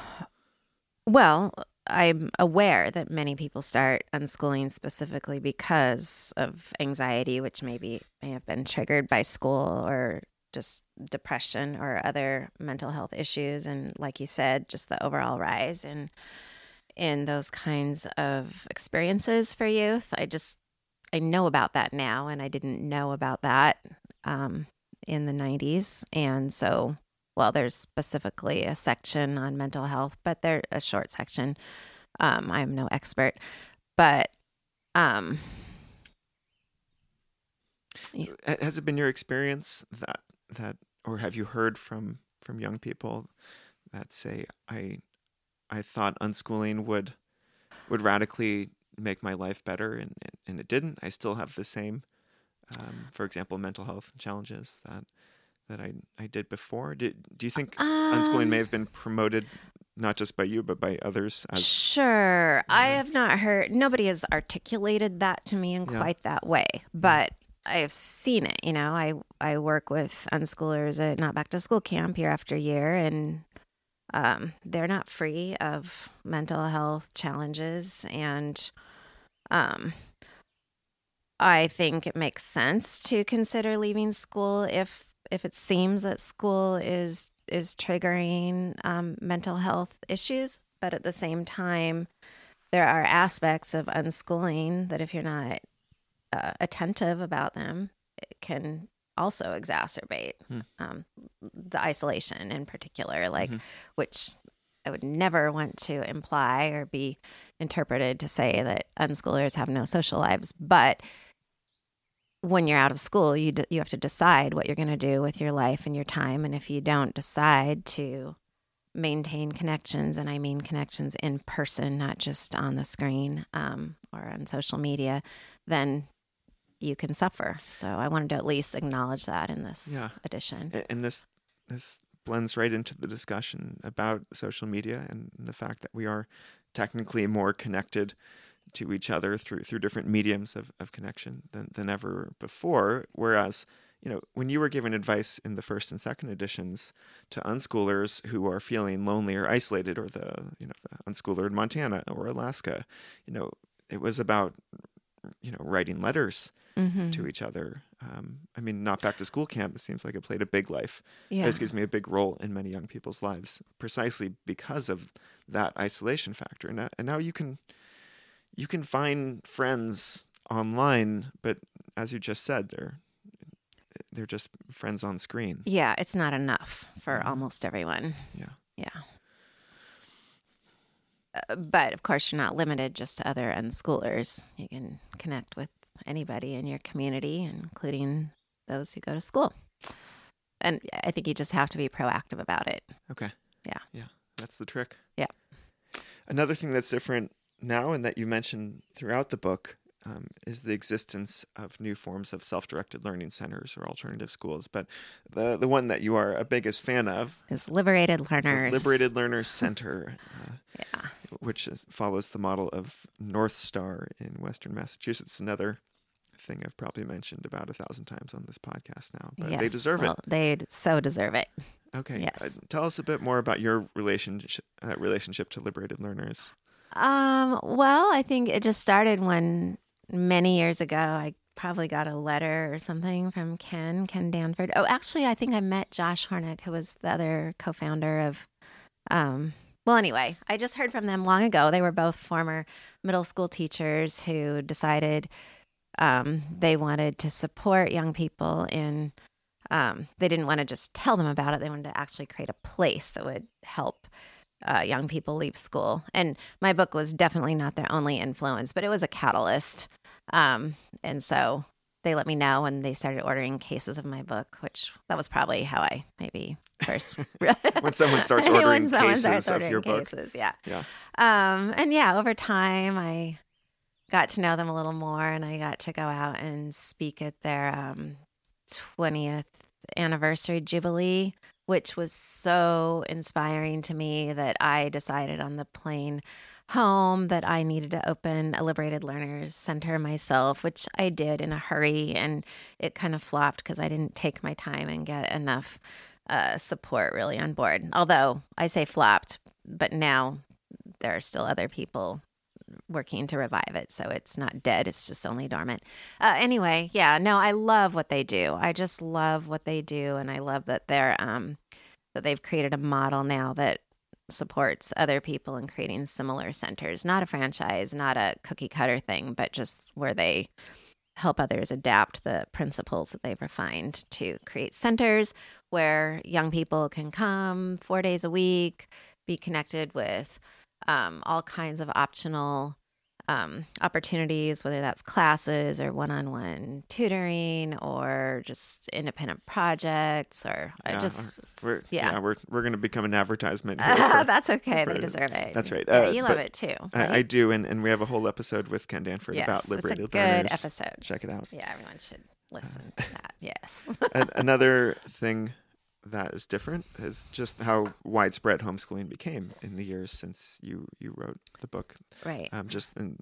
[SPEAKER 2] well, I'm aware that many people start unschooling specifically because of anxiety, which maybe may have been triggered by school or just depression or other mental health issues. And like you said, just the overall rise in in those kinds of experiences for youth. I just I know about that now, and I didn't know about that um, in the nineties. And so, well, there's specifically a section on mental health, but there's a short section. Um, I'm no expert, but um,
[SPEAKER 1] yeah. Has it been your experience that that, or have you heard from from young people that say, I I thought unschooling would would radically make my life better, and, and, and it didn't. I still have the same, um, for example, mental health challenges that that I I did before. Did, do you think
[SPEAKER 2] um,
[SPEAKER 1] unschooling may have been promoted not just by you, but by others? As,
[SPEAKER 2] sure. Uh, I have not heard, nobody has articulated that to me in
[SPEAKER 1] Yeah.
[SPEAKER 2] quite that way, but I've seen it. You know, I, I work with unschoolers at Not Back to School Camp year after year, and um, they're not free of mental health challenges. And um, I think it makes sense to consider leaving school if if it seems that school is is triggering um, mental health issues. But at the same time, there are aspects of unschooling that if you're not uh, attentive about them, it can also exacerbate
[SPEAKER 1] Hmm.
[SPEAKER 2] um, the isolation in particular, like
[SPEAKER 1] Mhm.
[SPEAKER 2] which I would never want to imply or be interpreted to say that unschoolers have no social lives. But when you're out of school, you d- you have to decide what you're going to do with your life and your time. And if you don't decide to maintain connections, and I mean connections in person, not just on the screen um, or on social media, then you can suffer. So I wanted to at least acknowledge that in this
[SPEAKER 1] Yeah.
[SPEAKER 2] edition.
[SPEAKER 1] A- And this this blends right into the discussion about social media and the fact that we are technically more connected to each other through through different mediums of, of connection than, than ever before. Whereas, you know, when you were giving advice in the first and second editions to unschoolers who are feeling lonely or isolated, or the, you know, the unschooler in Montana or Alaska, you know, it was about, you know, writing letters
[SPEAKER 2] Mm-hmm.
[SPEAKER 1] to each other. Um, I mean, Not Back to School Camp, it seems like it played a big life.
[SPEAKER 2] Yeah.
[SPEAKER 1] This gives me a big role in many young people's lives, precisely because of that isolation factor. And, and now you can you can find friends online, but as you just said, they're they're just friends on screen.
[SPEAKER 2] Yeah, it's not enough for
[SPEAKER 1] Mhm.
[SPEAKER 2] almost everyone.
[SPEAKER 1] Yeah.
[SPEAKER 2] Yeah. Uh, but of course, you're not limited just to other unschoolers. You can connect with anybody in your community, including those who go to school. And I think you just have to be proactive about it.
[SPEAKER 1] Okay.
[SPEAKER 2] Yeah.
[SPEAKER 1] Yeah. That's the trick.
[SPEAKER 2] Yeah.
[SPEAKER 1] Another thing that's different now, and that you mentioned throughout the book, um, is the existence of new forms of self-directed learning centers or alternative schools. But the the one that you are a biggest fan of,
[SPEAKER 2] Is Liberated
[SPEAKER 1] the
[SPEAKER 2] Learners.
[SPEAKER 1] Liberated Learners Center, uh,
[SPEAKER 2] Yeah.
[SPEAKER 1] which is, follows the model of North Star in Western Massachusetts. Another thing I've probably mentioned about a thousand times on this podcast now, but
[SPEAKER 2] Yes,
[SPEAKER 1] they deserve
[SPEAKER 2] well,
[SPEAKER 1] it.
[SPEAKER 2] They so deserve it.
[SPEAKER 1] Okay.
[SPEAKER 2] yes.
[SPEAKER 1] Uh, tell us a bit more about your relationship uh, relationship to Liberated Learners.
[SPEAKER 2] Um, well, I think it just started when many years ago I probably got a letter or something from Ken, Ken Danford. Oh, actually, I think I met Josh Hornick, who was the other co-founder of, um, well, anyway, I just heard from them long ago. They were both former middle school teachers who decided um, they wanted to support young people in, um, they didn't want to just tell them about it. They wanted to actually create a place that would help Uh, young people leave school. And my book was definitely not their only influence, but it was a catalyst. Um, and so they let me know, and they started ordering cases of my book, which that was probably how I maybe first.
[SPEAKER 1] When someone starts ordering
[SPEAKER 2] When someone
[SPEAKER 1] cases
[SPEAKER 2] starts
[SPEAKER 1] of
[SPEAKER 2] ordering
[SPEAKER 1] your book.
[SPEAKER 2] cases, yeah.
[SPEAKER 1] Yeah.
[SPEAKER 2] Um, and yeah, over time, I got to know them a little more, and I got to go out and speak at their um, twentieth anniversary jubilee, which was so inspiring to me that I decided on the plane home that I needed to open a Liberated Learners Center myself, which I did in a hurry. And it kind of flopped because I didn't take my time and get enough uh, support really on board. Although I say flopped, but now there are still other people working to revive it. So it's not dead. It's just only dormant. Uh, anyway, yeah, no, I love what they do. I just love what they do. And I love that they're, um, that they've created a model now that supports other people in creating similar centers, not a franchise, not a cookie cutter thing, but just where they help others adapt the principles that they've refined to create centers where young people can come four days a week, be connected with um, all kinds of optional um, opportunities, whether that's classes or one-on-one tutoring or just independent projects or
[SPEAKER 1] Yeah,
[SPEAKER 2] just,
[SPEAKER 1] we're,
[SPEAKER 2] yeah.
[SPEAKER 1] yeah, we're we're going to become an advertisement. Here for,
[SPEAKER 2] Uh, that's okay.
[SPEAKER 1] for-
[SPEAKER 2] They deserve it.
[SPEAKER 1] That's right.
[SPEAKER 2] Yeah,
[SPEAKER 1] Uh,
[SPEAKER 2] you love
[SPEAKER 1] but
[SPEAKER 2] it too.
[SPEAKER 1] I, I
[SPEAKER 2] right?
[SPEAKER 1] do, and, and we have a whole episode with Ken Danford
[SPEAKER 2] Yes,
[SPEAKER 1] about
[SPEAKER 2] it's a
[SPEAKER 1] liberated
[SPEAKER 2] good
[SPEAKER 1] learners.
[SPEAKER 2] episode.
[SPEAKER 1] Check it out.
[SPEAKER 2] Yeah, everyone should listen to that. Yes.
[SPEAKER 1] A- Another thing that is different is just how widespread homeschooling became in the years since you, you wrote the book.
[SPEAKER 2] Right.
[SPEAKER 1] Um, just in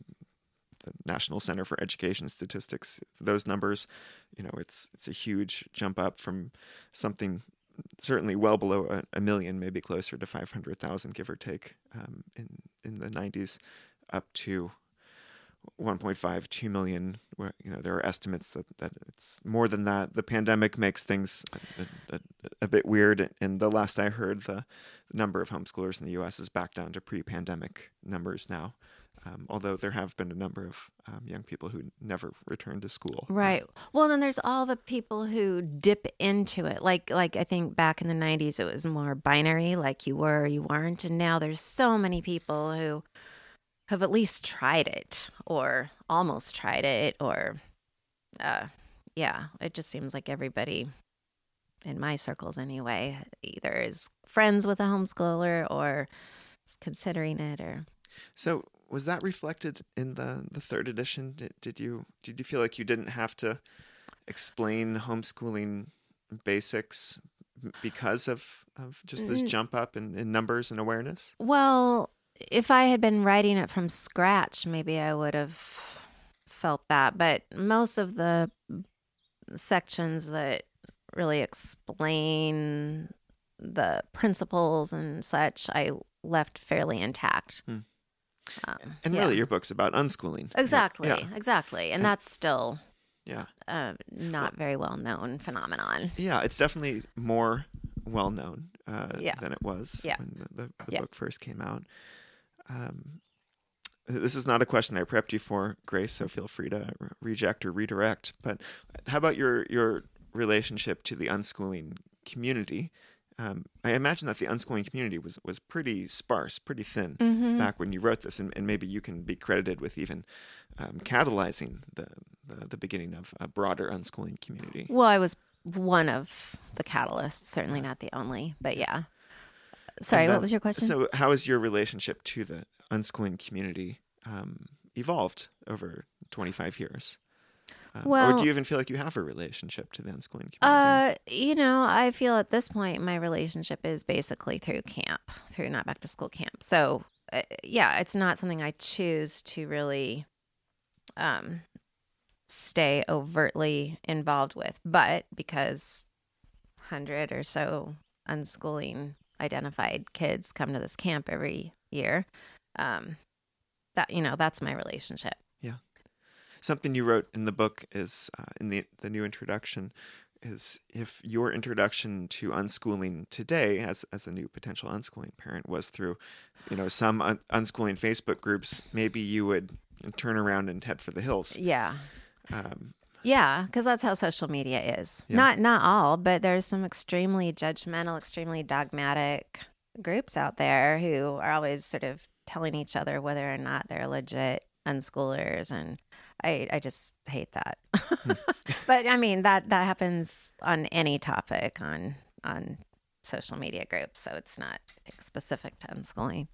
[SPEAKER 1] the National Center for Education Statistics, those numbers, you know, it's it's a huge jump up from something certainly well below a, a million, maybe closer to five hundred thousand, give or take, um, in in the nineties, up to one point five, two million. Where, you know, there are estimates that, that it's more than that. The pandemic makes things a, a, a bit weird. And the last I heard, the, the number of homeschoolers in the U S is back down to pre-pandemic numbers now. Um, although there have been a number of um, young people who never returned to school.
[SPEAKER 2] Right. Well, then there's all the people who dip into it. Like, like I think back in the nineties, it was more binary, like you were or you weren't. And now there's so many people who have at least tried it or almost tried it. Or, uh, yeah, it just seems like everybody in my circles anyway, either is friends with a homeschooler or is considering it or...
[SPEAKER 1] So was that reflected in the, the third edition? Did, did you did you feel like you didn't have to explain homeschooling basics because of, of just this jump up in, in numbers and awareness?
[SPEAKER 2] Well, if I had been writing it from scratch, maybe I would have felt that. But most of the sections that really explain the principles and such, I left fairly intact.
[SPEAKER 1] Hmm.
[SPEAKER 2] Um,
[SPEAKER 1] And
[SPEAKER 2] yeah.
[SPEAKER 1] really, your book's about unschooling.
[SPEAKER 2] Exactly,
[SPEAKER 1] Yeah.
[SPEAKER 2] exactly. And that's still
[SPEAKER 1] Yeah.
[SPEAKER 2] uh, not very well known phenomenon.
[SPEAKER 1] Yeah, it's definitely more well known uh,
[SPEAKER 2] Yeah.
[SPEAKER 1] than it was
[SPEAKER 2] Yeah.
[SPEAKER 1] when the, the, the
[SPEAKER 2] Yeah.
[SPEAKER 1] book first came out. Um, this is not a question I prepped you for, Grace, so feel free to re- reject or redirect. But how about your your relationship to the unschooling community? Um, I imagine that the unschooling community was, was pretty sparse, pretty thin
[SPEAKER 2] Mm-hmm.
[SPEAKER 1] back when you wrote this, and, and maybe you can be credited with even um, catalyzing the, the the beginning of a broader unschooling community.
[SPEAKER 2] Well, I was one of the catalysts, certainly not the only, but yeah. Sorry,
[SPEAKER 1] And then-
[SPEAKER 2] what was your question?
[SPEAKER 1] So, how has your relationship to the unschooling community um, evolved over twenty-five years? Um, or
[SPEAKER 2] Well-
[SPEAKER 1] do you even feel like you have a relationship to the unschooling community?
[SPEAKER 2] Uh, you know, I feel at this point my relationship is basically through camp, through Not Back to School camp. So, uh, yeah, it's not something I choose to really um, stay overtly involved with, but because hundred or so unschooling identified kids come to this camp every year, um, that you know, that's my relationship.
[SPEAKER 1] Something you wrote in the book is uh, in the the new introduction is if your introduction to unschooling today as as a new potential unschooling parent was through, you know, some un- unschooling Facebook groups, maybe you would turn around and head for the hills.
[SPEAKER 2] Yeah.
[SPEAKER 1] Um,
[SPEAKER 2] Yeah, because that's how social media is.
[SPEAKER 1] Yeah.
[SPEAKER 2] Not not all, but there's some extremely judgmental, extremely dogmatic groups out there who are always sort of telling each other whether or not they're legit unschoolers, and I I just hate that. But I mean that that happens on any topic on on social media groups, so it's not I think, specific to unschooling.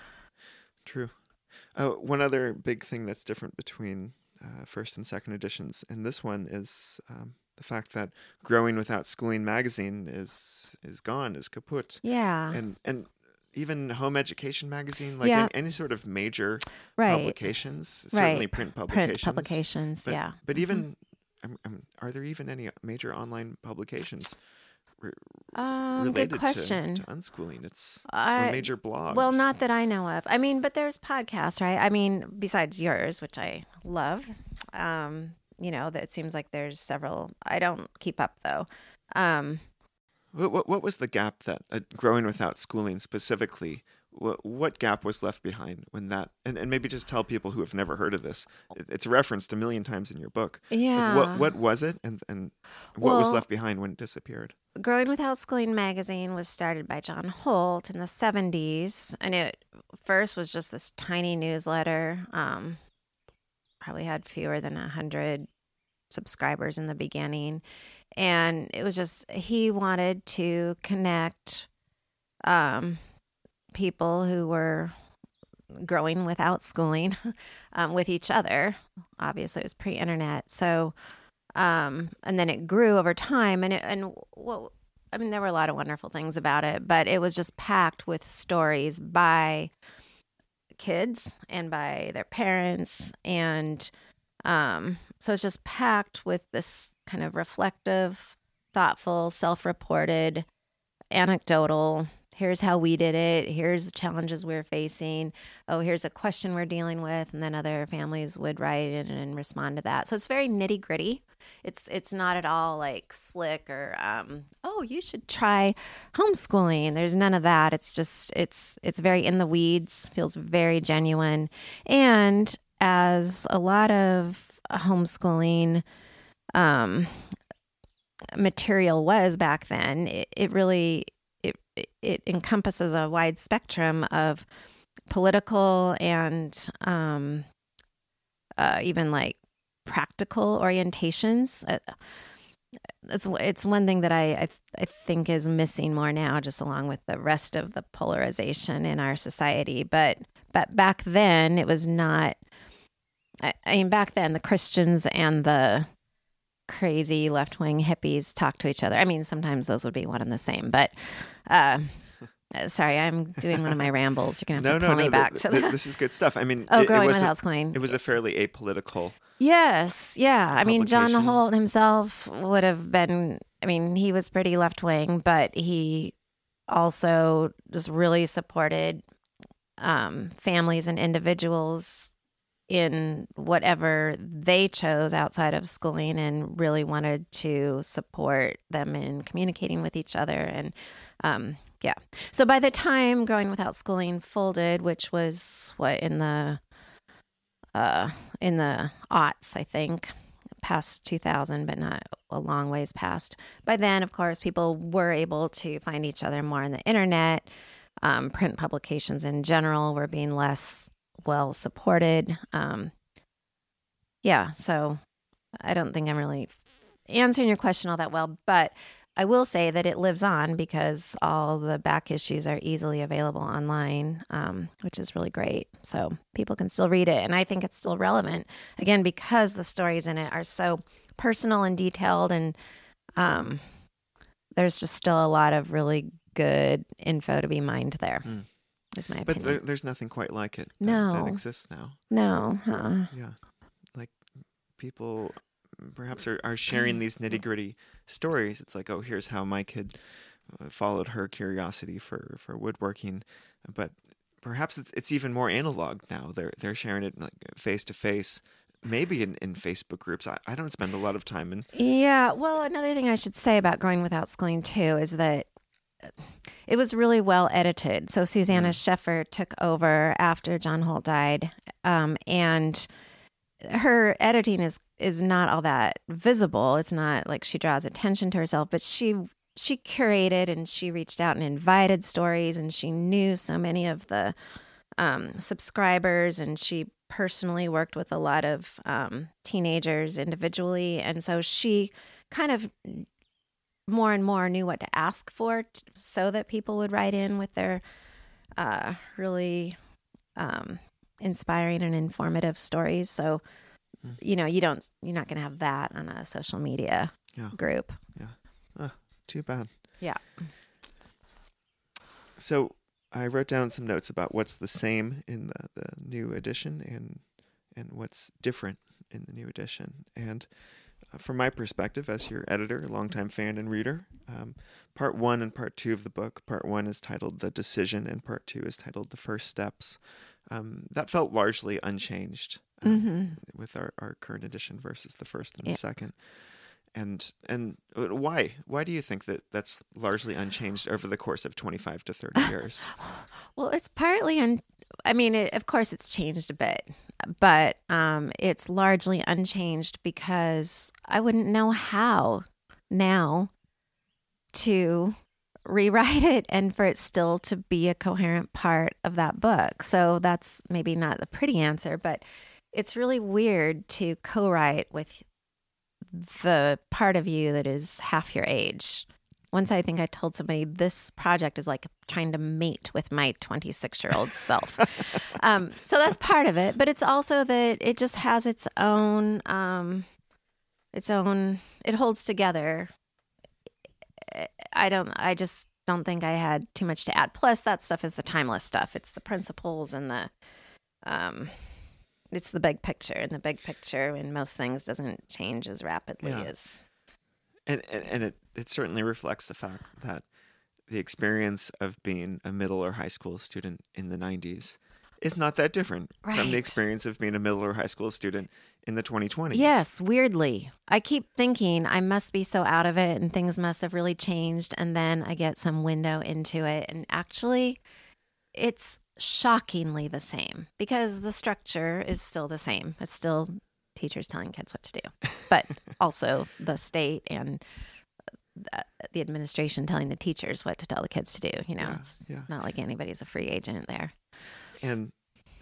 [SPEAKER 1] True. Uh, one other big thing that's different between uh, first and second editions, and this one is um, the fact that Growing Without Schooling magazine is is gone, is kaput,
[SPEAKER 2] Yeah,
[SPEAKER 1] and and even Home Education magazine, like
[SPEAKER 2] Yeah.
[SPEAKER 1] any, any sort of major
[SPEAKER 2] right.
[SPEAKER 1] publications, certainly print publications,
[SPEAKER 2] Print publications,
[SPEAKER 1] but,
[SPEAKER 2] yeah.
[SPEAKER 1] But even, um, um, are there even any major online publications re-
[SPEAKER 2] Um,
[SPEAKER 1] related
[SPEAKER 2] good question.
[SPEAKER 1] to, to unschooling? It's
[SPEAKER 2] I-
[SPEAKER 1] or major blogs.
[SPEAKER 2] Well, not that I know of. I mean, but there's podcasts, right? I mean, besides yours, which I love. Um, you know, that it seems like there's several. I don't keep up though. Um,
[SPEAKER 1] What, what what was the gap that uh, Growing Without Schooling specifically what, what gap was left behind when that, and, and maybe just tell people who have never heard of this. It, it's referenced a million times in your book.
[SPEAKER 2] Yeah.
[SPEAKER 1] Like what what was it, and and what was
[SPEAKER 2] Well,
[SPEAKER 1] left behind when it disappeared?
[SPEAKER 2] Growing Without Schooling magazine was started by John Holt in the seventies, and it first was just this tiny newsletter. Um, probably had fewer than a hundred subscribers in the beginning, and it was just he wanted to connect um, people who were growing without schooling um, with each other. Obviously, it was pre-internet, so. Um, and then it grew over time, and it, and what I mean, there were a lot of wonderful things about it, but it was just packed with stories by kids and by their parents, and um, so it's just packed with this kind of reflective, thoughtful, self-reported, anecdotal. Here's how we did it. Here's the challenges we're facing. Oh, here's a question we're dealing with, and then other families would write in and respond to that. So it's very nitty gritty. It's it's not at all like slick or um, oh, you should try homeschooling. There's none of that. It's just it's it's very in the weeds. Feels very genuine, and as a lot of homeschooling um, material was back then, it, it really. It, it encompasses a wide spectrum of political and um, uh, even like practical orientations. Uh, it's it's one thing that I, I I think is missing more now, just along with the rest of the polarization in our society. But but back then it was not. I, I mean, back then the Christians and the crazy left-wing hippies talk to each other. I mean, sometimes those would be one and the same, but uh, sorry, I'm doing one of my rambles. You're going to have
[SPEAKER 1] no,
[SPEAKER 2] to pull
[SPEAKER 1] no,
[SPEAKER 2] me
[SPEAKER 1] no,
[SPEAKER 2] back
[SPEAKER 1] th-
[SPEAKER 2] to
[SPEAKER 1] th-
[SPEAKER 2] that.
[SPEAKER 1] This is good stuff. I mean,
[SPEAKER 2] Oh,
[SPEAKER 1] it,
[SPEAKER 2] Growing
[SPEAKER 1] it was
[SPEAKER 2] Without
[SPEAKER 1] a,
[SPEAKER 2] Schooling.
[SPEAKER 1] It was a fairly apolitical.
[SPEAKER 2] Yes, yeah. I mean, John
[SPEAKER 1] publication.
[SPEAKER 2] Holt himself would have been, I mean, he was pretty left-wing, but he also just really supported um, families and individuals in whatever they chose outside of schooling, and really wanted to support them in communicating with each other. And um, yeah, so by the time Growing Without Schooling folded, which was what in the uh, in the aughts, I think, past two thousand, but not a long ways past. By then, of course, people were able to find each other more on the internet. Um, print publications in general were being less well supported. Um, yeah, so I don't think I'm really answering your question all that well, but I will say that it lives on because all the back issues are easily available online, um, which is really great. So people can still read it, and I think it's still relevant, again, because the stories in it are so personal and detailed, and um, there's just still a lot of really good info to be mined there. Mm. Is my
[SPEAKER 1] but
[SPEAKER 2] opinion.
[SPEAKER 1] There, there's nothing quite like it that,
[SPEAKER 2] no.
[SPEAKER 1] that exists now.
[SPEAKER 2] No. Huh.
[SPEAKER 1] Yeah. Like people perhaps are, are sharing these nitty gritty stories. It's like, oh, here's how my kid followed her curiosity for, for woodworking. But perhaps it's, it's even more analog now. They're, they're sharing it like face to face, maybe in, in Facebook groups. I, I don't spend a lot of time in.
[SPEAKER 2] Yeah. Well, another thing I should say about Growing Without Schooling too is that it was really well edited. So Susanna mm. Sheffer took over after John Holt died, um, and her editing is is not all that visible. It's not like she draws attention to herself, but she she curated and she reached out and invited stories, and she knew so many of the um, subscribers, and she personally worked with a lot of um, teenagers individually, and so she kind of more and more knew what to ask for t- so that people would write in with their uh, really um, inspiring and informative stories. So, mm. you know, you don't, you're not going to have that on a social media
[SPEAKER 1] yeah.
[SPEAKER 2] group.
[SPEAKER 1] Yeah. Oh, too bad.
[SPEAKER 2] Yeah.
[SPEAKER 1] So I wrote down some notes about what's the same in the, the new edition and, and what's different in the new edition. And from my perspective, as your editor, longtime fan and reader, um, part one and part two of the book, part one is titled The Decision and part two is titled The First Steps. Um, that felt largely unchanged um, mm-hmm. with our, our current edition versus the first and yeah. the second. And and why? Why do you think that that's largely unchanged over the course of twenty-five to thirty years?
[SPEAKER 2] Well, it's partly, un- I mean, it, of course, it's changed a bit, but um, it's largely unchanged because I wouldn't know how now to rewrite it and for it still to be a coherent part of that book. So that's maybe not the pretty answer, but it's really weird to co-write with the part of you that is half your age. Once I think I told somebody this project is like trying to mate with my twenty-six-year-old self. Um, so that's part of it, but it's also that it just has its own, um, its own, it holds together. I don't, I just don't think I had too much to add. Plus that stuff is the timeless stuff. It's the principles and the, um, it's the big picture, and the big picture in most things doesn't change as rapidly
[SPEAKER 1] Yeah.
[SPEAKER 2] as.
[SPEAKER 1] And, and and it it certainly reflects the fact that the experience of being a middle or high school student in the nineties is not that different from
[SPEAKER 2] Right.
[SPEAKER 1] the experience of being a middle or high school student in the twenty twenties.
[SPEAKER 2] Yes, weirdly. I keep thinking I must be so out of it and things must have really changed. And then I get some window into it. And actually, it's shockingly the same because the structure is still the same. It's still teachers telling kids what to do, but also the state and the, the administration telling the teachers what to tell the kids to do. You know,
[SPEAKER 1] Yeah,
[SPEAKER 2] it's
[SPEAKER 1] yeah.
[SPEAKER 2] not like anybody's a free agent there.
[SPEAKER 1] And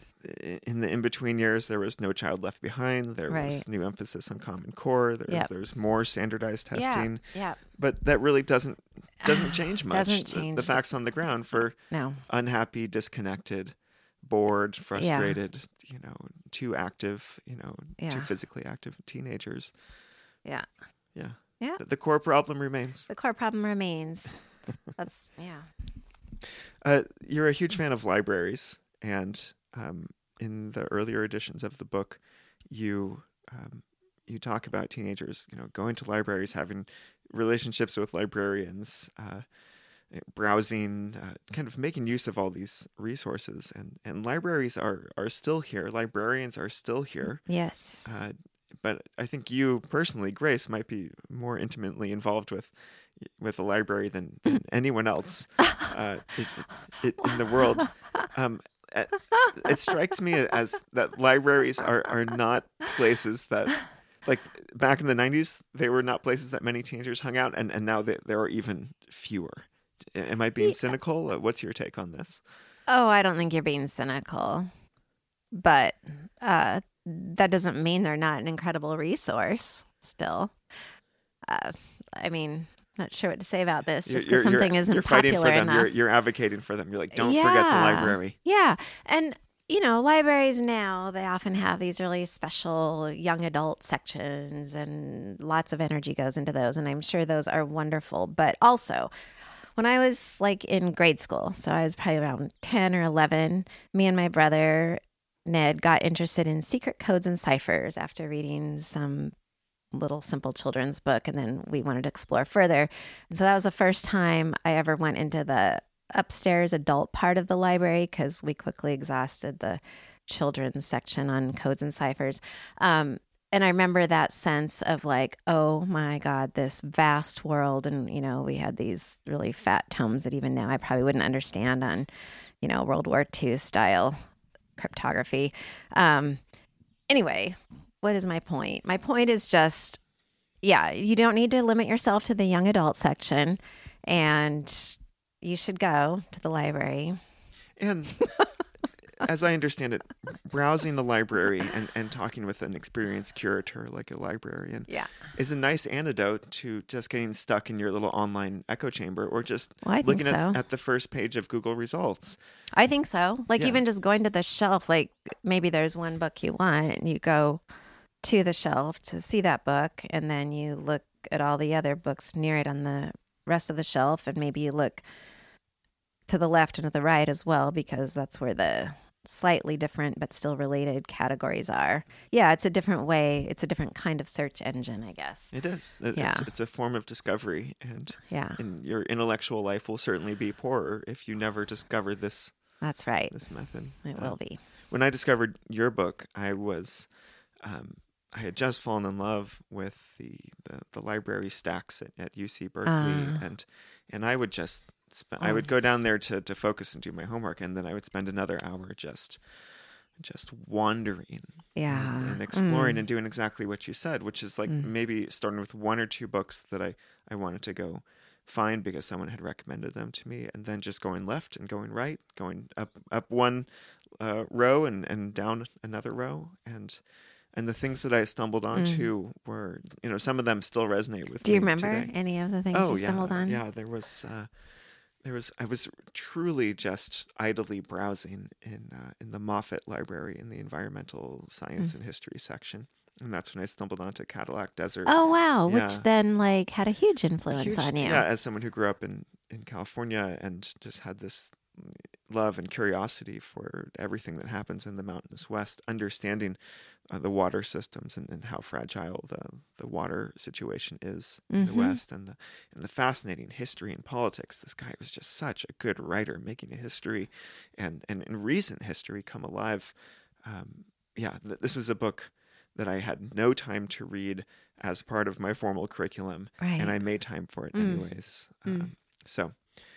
[SPEAKER 1] in the in-between years, there was No Child Left Behind. There
[SPEAKER 2] Right.
[SPEAKER 1] was new emphasis on Common Core. There was,
[SPEAKER 2] Yep.
[SPEAKER 1] there was more standardized testing.
[SPEAKER 2] Yeah, yeah.
[SPEAKER 1] But that really doesn't doesn't change much.
[SPEAKER 2] Doesn't
[SPEAKER 1] The-
[SPEAKER 2] change
[SPEAKER 1] the,
[SPEAKER 2] the-
[SPEAKER 1] facts on the ground for
[SPEAKER 2] No.
[SPEAKER 1] unhappy, disconnected, bored, frustrated, you know, too active, you know, too
[SPEAKER 2] Yeah.
[SPEAKER 1] physically active teenagers.
[SPEAKER 2] Yeah.
[SPEAKER 1] Yeah.
[SPEAKER 2] Yeah.
[SPEAKER 1] The, the core problem remains.
[SPEAKER 2] The core problem remains. That's, yeah.
[SPEAKER 1] Uh, you're a huge fan of libraries, and um, in the earlier editions of the book, you um, you talk about teenagers, you know, going to libraries, having relationships with librarians, uh, browsing, uh, kind of making use of all these resources, and and libraries are are still here. Librarians are still here.
[SPEAKER 2] Yes.
[SPEAKER 1] Uh, but I think you personally, Grace, might be more intimately involved with with the library than, than anyone else uh, it, it, in the world. Um, it, it strikes me as that libraries are, are not places that, like back in the nineties, they were not places that many teenagers hung out, and, and now they, there are even fewer. Am I being cynical? Uh, What's your take on this?
[SPEAKER 2] Oh, I don't think you're being cynical, but uh, that doesn't mean they're not an incredible resource still. Uh, I mean, not sure what to say about this. Just because something isn't
[SPEAKER 1] you're fighting
[SPEAKER 2] popular
[SPEAKER 1] for them.
[SPEAKER 2] enough.
[SPEAKER 1] You're, you're advocating for them. You're like, don't forget the library.
[SPEAKER 2] Yeah. And, you know, libraries now, they often have these really special young adult sections and lots of energy goes into those. And I'm sure those are wonderful. But also, when I was like in grade school, so I was probably around ten or eleven, me and my brother, Ned, got interested in secret codes and ciphers after reading some little simple children's book, and then we wanted to explore further. And so that was the first time I ever went into the upstairs adult part of the library because we quickly exhausted the children's section on codes and ciphers. Um, and I remember that sense of like, oh my God, this vast world. And, you know, we had these really fat tomes that even now I probably wouldn't understand on, you know, World War Two style cryptography. Um, anyway, what is my point? My point is just, yeah, you don't need to limit yourself to the young adult section, and you should go to the library.
[SPEAKER 1] And as I understand it, browsing the library and, and talking with an experienced curator like a librarian
[SPEAKER 2] Yeah.
[SPEAKER 1] is a nice antidote to just getting stuck in your little online echo chamber or just
[SPEAKER 2] Well, I think
[SPEAKER 1] looking at,
[SPEAKER 2] so.
[SPEAKER 1] at the first page of Google results.
[SPEAKER 2] I think so. Like
[SPEAKER 1] Yeah.
[SPEAKER 2] even just going to the shelf, like maybe there's one book you want and you go to the shelf to see that book, and then you look at all the other books near it on the rest of the shelf, and maybe you look to the left and to the right as well, because that's where the slightly different but still related categories are. Yeah, it's a different way. It's a different kind of search engine, I guess.
[SPEAKER 1] It is. It-
[SPEAKER 2] Yeah.
[SPEAKER 1] It's, it's a form of discovery, and,
[SPEAKER 2] Yeah,
[SPEAKER 1] and your intellectual life will certainly be poorer if you never discover this
[SPEAKER 2] that's right.
[SPEAKER 1] this method.
[SPEAKER 2] It
[SPEAKER 1] Uh,
[SPEAKER 2] will be.
[SPEAKER 1] When I discovered your book, I was um, I had just fallen in love with the, the, the library stacks at, at U C Berkeley,
[SPEAKER 2] Uh.
[SPEAKER 1] and and I would just spend, I would go down there to, to focus and do my homework, and then I would spend another hour just just wandering
[SPEAKER 2] Yeah.
[SPEAKER 1] and, and exploring
[SPEAKER 2] Mm.
[SPEAKER 1] and doing exactly what you said, which is like
[SPEAKER 2] Mm.
[SPEAKER 1] maybe starting with one or two books that I, I wanted to go find because someone had recommended them to me, and then just going left and going right, going up up one uh, row and, and down another row, and and the things that I stumbled onto were, you know, some of them still resonate with
[SPEAKER 2] Do
[SPEAKER 1] me
[SPEAKER 2] you remember
[SPEAKER 1] today.
[SPEAKER 2] any of the things
[SPEAKER 1] Oh
[SPEAKER 2] you stumbled
[SPEAKER 1] yeah,
[SPEAKER 2] on?
[SPEAKER 1] yeah. There was, uh, there was. I was truly just idly browsing in uh, in the Moffat Library in the Environmental Science
[SPEAKER 2] Mm.
[SPEAKER 1] and History section, and that's when I stumbled onto Cadillac Desert.
[SPEAKER 2] Oh wow,
[SPEAKER 1] Yeah.
[SPEAKER 2] which then like had a huge influence
[SPEAKER 1] Huge-
[SPEAKER 2] on you.
[SPEAKER 1] Yeah, as someone who grew up in in California and just had this love and curiosity for everything that happens in the mountainous West, understanding uh, the water systems and, and how fragile the, the water situation is in the
[SPEAKER 2] Mhm.
[SPEAKER 1] West, and the and the fascinating history and politics. This guy was just such a good writer, making a history and, and, and recent history come alive. Um, yeah, th- this was a book that I had no time to read as part of my formal curriculum,
[SPEAKER 2] Right.
[SPEAKER 1] and I made time for it
[SPEAKER 2] Mm.
[SPEAKER 1] anyways.
[SPEAKER 2] Mm.
[SPEAKER 1] Um, so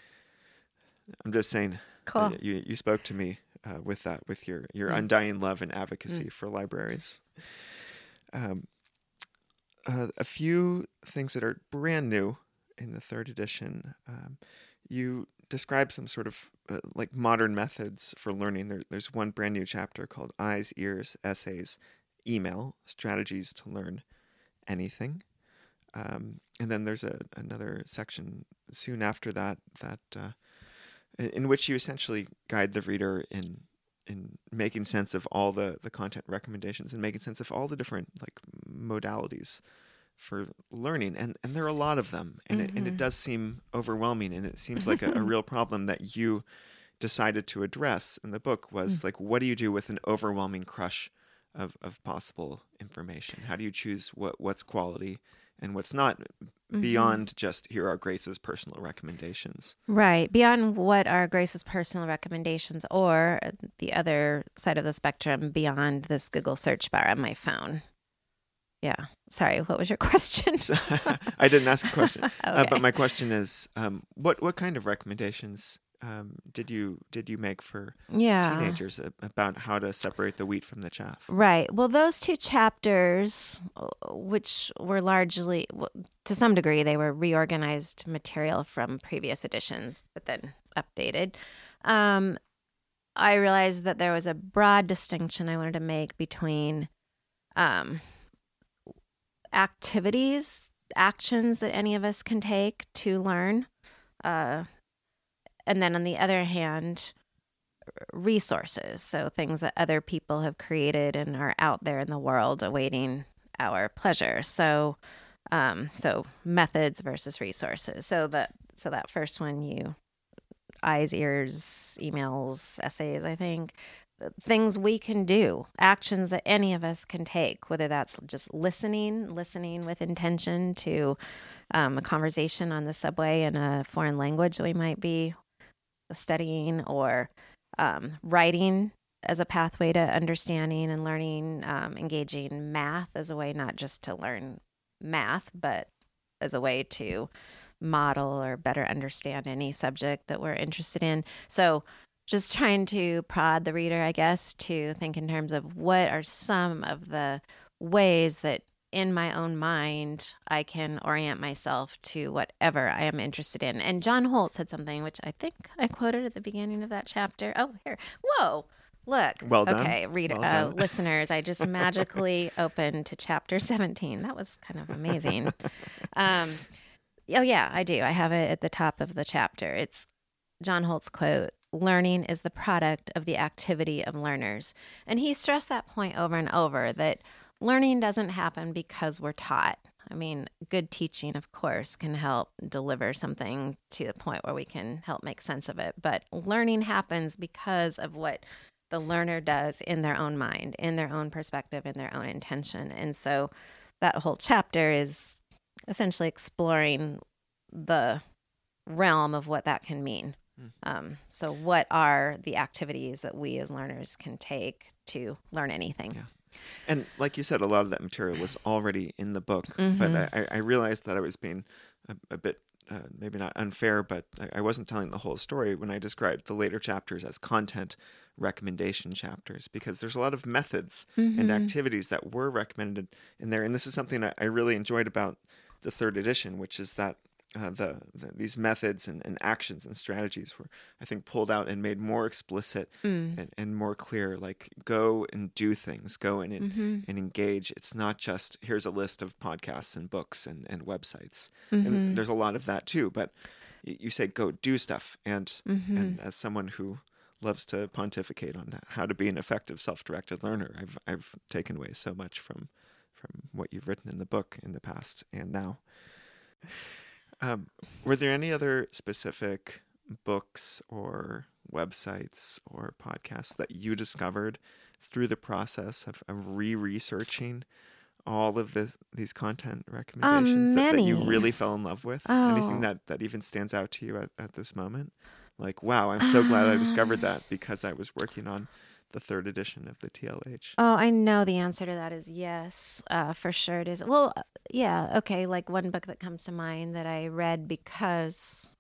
[SPEAKER 1] I'm just saying,
[SPEAKER 2] Cool.
[SPEAKER 1] uh, you you spoke to me uh, with that, with your your
[SPEAKER 2] Mm.
[SPEAKER 1] undying love and advocacy for libraries. Um, uh, a few things that are brand new in the third edition. Um, you describe some sort of uh, like modern methods for learning. There, there's one brand new chapter called Eyes, Ears, Essays, Email, Strategies to Learn Anything. Um, and then there's a another section soon after that that uh, in, in which you essentially guide the reader in in making sense of all the, the content recommendations and making sense of all the different like modalities for learning, and and there are a lot of them, and it and it
[SPEAKER 2] Mhm.
[SPEAKER 1] does seem overwhelming, and it seems like a, a real problem that you decided to address in the book was like, what do you do with an overwhelming crush of, of possible information? How do you choose what what's quality and what's not, beyond just here are Grace's personal recommendations?
[SPEAKER 2] Right. Beyond what are Grace's personal recommendations, or the other side of the spectrum, beyond this Google search bar on my phone. Yeah. Sorry, what was your question?
[SPEAKER 1] So, I didn't ask a question, uh,
[SPEAKER 2] Okay.
[SPEAKER 1] but my question is, um, what what kind of recommendations um, did you did you make for
[SPEAKER 2] Yeah.
[SPEAKER 1] teenagers a- about how to separate the wheat from the chaff?
[SPEAKER 2] Right. Well, those two chapters, uh, which were largely, w- to some degree, they were reorganized material from previous editions, but then updated. Um, I realized that there was a broad distinction I wanted to make between um, activities, actions that any of us can take to learn, uh, and then on the other hand, resources, so things that other people have created and are out there in the world awaiting our pleasure. So, um, so methods versus resources. So that so that first one, you eyes, ears, emails, essays. I think things we can do, actions that any of us can take, whether that's just listening, listening with intention to um, a conversation on the subway in a foreign language that we might be studying, or um, writing as a pathway to understanding and learning, um, engaging math as a way not just to learn math, but as a way to model or better understand any subject that we're interested in. So just trying to prod the reader, I guess, to think in terms of what are some of the ways that in my own mind, I can orient myself to whatever I am interested in. And John Holt said something, which I think I quoted at the beginning of that chapter. Oh, here. Whoa. Look.
[SPEAKER 1] Well done.
[SPEAKER 2] Okay, reader,
[SPEAKER 1] Well
[SPEAKER 2] uh,
[SPEAKER 1] done.
[SPEAKER 2] listeners, I just magically opened to chapter seventeen. That was kind of amazing. Um, oh, yeah, I do. I have it at the top of the chapter. It's John Holt's quote: "Learning is the product of the activity of learners." And he stressed that point over and over, that learning doesn't happen because we're taught. I mean, good teaching, of course, can help deliver something to the point where we can help make sense of it. But learning happens because of what the learner does in their own mind, in their own perspective, in their own intention. And so that whole chapter is essentially exploring the realm of what that can mean. Um, so what are the activities that we as learners can take to learn anything?
[SPEAKER 1] Yeah. And like you said, a lot of that material was already in the book,
[SPEAKER 2] Mm-hmm.
[SPEAKER 1] but I, I realized that I was being a, a bit, uh, maybe not unfair, but I, I wasn't telling the whole story when I described the later chapters as content recommendation chapters, because there's a lot of methods
[SPEAKER 2] Mm-hmm.
[SPEAKER 1] and activities that were recommended in there. And this is something I, I really enjoyed about the third edition, which is that Uh, the, the these methods and, and actions and strategies were, I think, pulled out and made more explicit
[SPEAKER 2] Mm.
[SPEAKER 1] and, and more clear. Like, go and do things, go in and,
[SPEAKER 2] Mm-hmm.
[SPEAKER 1] and engage. It's not just here's a list of podcasts and books and, and websites.
[SPEAKER 2] Mm-hmm.
[SPEAKER 1] And there's a lot of that too. But you, you say go do stuff. And
[SPEAKER 2] Mm-hmm.
[SPEAKER 1] and as someone who loves to pontificate on how to be an effective self-directed learner, I've I've taken away so much from from what you've written in the book in the past and now. Um, were there any other specific books or websites or podcasts that you discovered through the process of, of re-researching all of the, these content recommendations
[SPEAKER 2] Um,
[SPEAKER 1] that, that you
[SPEAKER 2] many.
[SPEAKER 1] really fell in love with?
[SPEAKER 2] Oh.
[SPEAKER 1] Anything that, that even stands out to you at, at this moment? Like, wow, I'm so glad I discovered that because I was working on the third edition of the T L H.
[SPEAKER 2] Oh, I know the answer to that is yes. Uh, for sure it is. Well, uh, yeah, okay. Like one book that comes to mind that I read because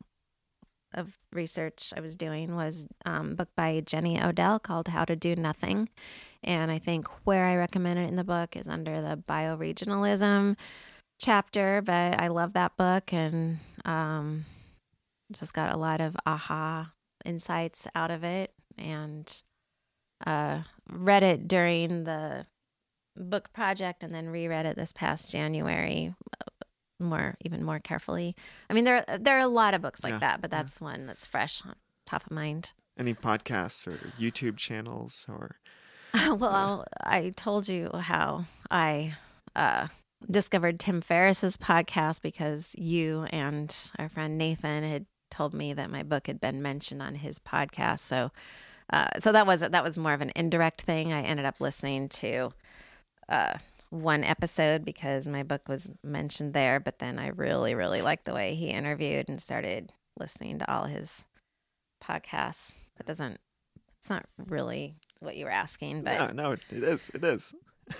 [SPEAKER 2] of research I was doing was um, a book by Jenny Odell called How to Do Nothing. And I think where I recommend it in the book is under the bioregionalism chapter, but I love that book and um, just got a lot of aha insights out of it. And Uh, read it during the book project and then reread it this past January more, even more carefully. I mean, there, there are a lot of books like
[SPEAKER 1] Yeah,
[SPEAKER 2] that, but that's yeah. one that's fresh on top of mind.
[SPEAKER 1] Any podcasts or YouTube channels or?
[SPEAKER 2] Well, uh, I told you how I uh, discovered Tim Ferriss's podcast because you and our friend Nathan had told me that my book had been mentioned on his podcast. So Uh, so that was that was more of an indirect thing. I ended up listening to uh, one episode because my book was mentioned there, but then I really, really liked the way he interviewed and started listening to all his podcasts. That doesn't, it's not really what you were asking, but.
[SPEAKER 1] No, no, it is. It is.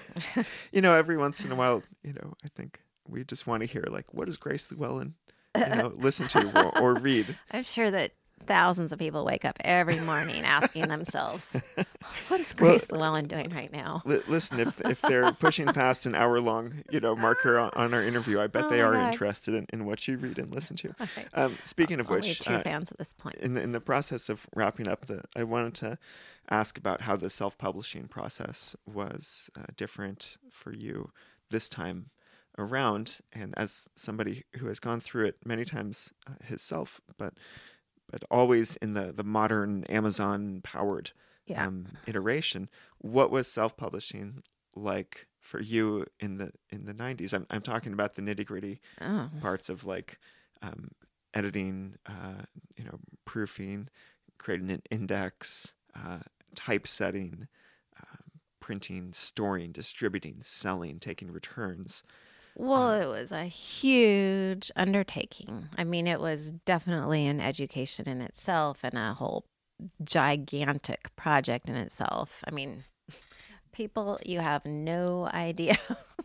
[SPEAKER 1] You know, every once in a while, you know, I think we just want to hear, like, what does Grace Llewellyn, you know, listen to or, or read?
[SPEAKER 2] I'm sure that thousands of people wake up every morning asking themselves, what is Grace well, Llewellyn doing right now?
[SPEAKER 1] Li- listen, if if they're pushing past an hour long, you know, marker on, on our interview, I bet oh they are God. interested in, in what you read and listen to. Okay. Um, speaking of
[SPEAKER 2] Only
[SPEAKER 1] which,
[SPEAKER 2] true
[SPEAKER 1] uh,
[SPEAKER 2] fans at this point.
[SPEAKER 1] In the, in the process of wrapping up, the I wanted to ask about how the self-publishing process was uh, different for you this time around, and as somebody who has gone through it many times uh, himself, but but always in the, the modern Amazon-powered
[SPEAKER 2] yeah.
[SPEAKER 1] um, iteration. What was self-publishing like for you in the in the nineties? I'm I'm talking about the nitty-gritty
[SPEAKER 2] oh.
[SPEAKER 1] parts of like um, editing, uh, you know, proofing, creating an index, uh, typesetting, uh, printing, storing, distributing, selling, taking returns.
[SPEAKER 2] Well, it was a huge undertaking. I mean, it was definitely an education in itself and a whole gigantic project in itself. I mean, people, you have no idea.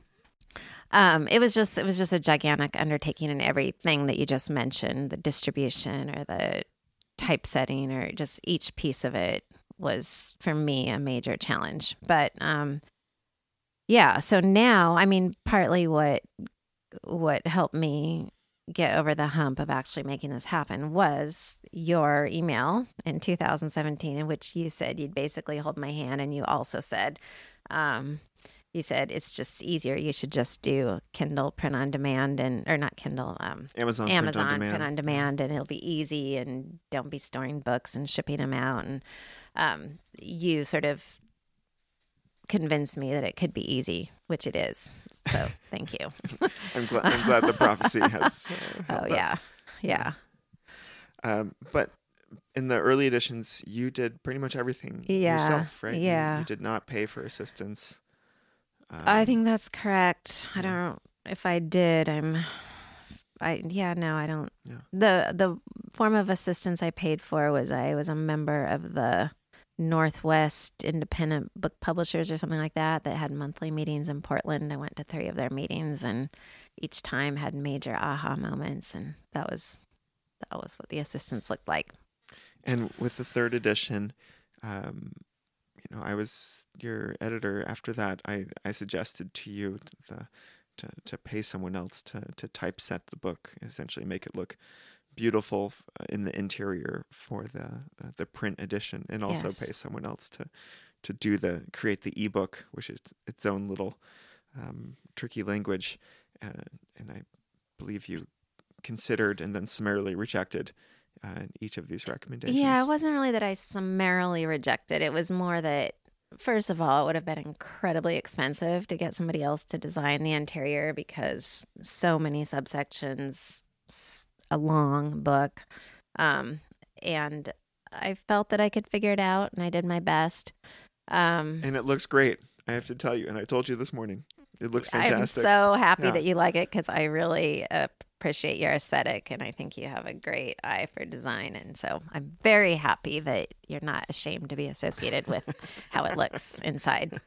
[SPEAKER 2] um, it was just, it was just a gigantic undertaking in everything that you just mentioned, the distribution or the typesetting or just each piece of it was, for me, a major challenge. But, um, yeah, so now, I mean, partly what what helped me get over the hump of actually making this happen was your email in two thousand seventeen, in which you said you'd basically hold my hand, and you also said, um, you said it's just easier. You should just do Kindle print on demand, and or not Kindle, um,
[SPEAKER 1] Amazon,
[SPEAKER 2] Amazon
[SPEAKER 1] print on demand,
[SPEAKER 2] print on demand, and it'll be easy, and don't be storing books and shipping them out, and um, you sort of convinced me that it could be easy, which it is. So thank you.
[SPEAKER 1] I'm glad. I'm glad the prophecy has. Uh, held
[SPEAKER 2] oh yeah,
[SPEAKER 1] up.
[SPEAKER 2] yeah.
[SPEAKER 1] Um, but in the early editions, you did pretty much everything
[SPEAKER 2] yeah.
[SPEAKER 1] yourself, right?
[SPEAKER 2] Yeah.
[SPEAKER 1] You, you did not pay for assistance. Um,
[SPEAKER 2] I think that's correct. I don't. If I did, I'm. I yeah no I don't.
[SPEAKER 1] Yeah.
[SPEAKER 2] The the form of assistance I paid for was I was a member of the Northwest Independent Book Publishers or something like that that had monthly meetings in Portland. I went to three of their meetings, and each time had major aha moments, and that was that was what the assistants looked like.
[SPEAKER 1] And with the third edition, um, you know, I was your editor. After that, I, I suggested to you the, to to pay someone else to to typeset the book, essentially make it look beautiful in the interior for the uh, the print edition, and also
[SPEAKER 2] Yes.
[SPEAKER 1] pay someone else to to do the create the ebook, which is its own little um, tricky language. Uh, and I believe you considered and then summarily rejected uh, each of these recommendations.
[SPEAKER 2] Yeah, it wasn't really that I summarily rejected. It was more that, first of all, it would have been incredibly expensive to get somebody else to design the interior because so many subsections, a long book. Um, and I felt that I could figure it out, and I did my best. Um,
[SPEAKER 1] and it looks great, I have to tell you. And I told you this morning, it looks fantastic.
[SPEAKER 2] I'm so happy
[SPEAKER 1] Yeah.
[SPEAKER 2] that you like it because I really appreciate your aesthetic, and I think you have a great eye for design. And so I'm very happy that you're not ashamed to be associated with how it looks inside.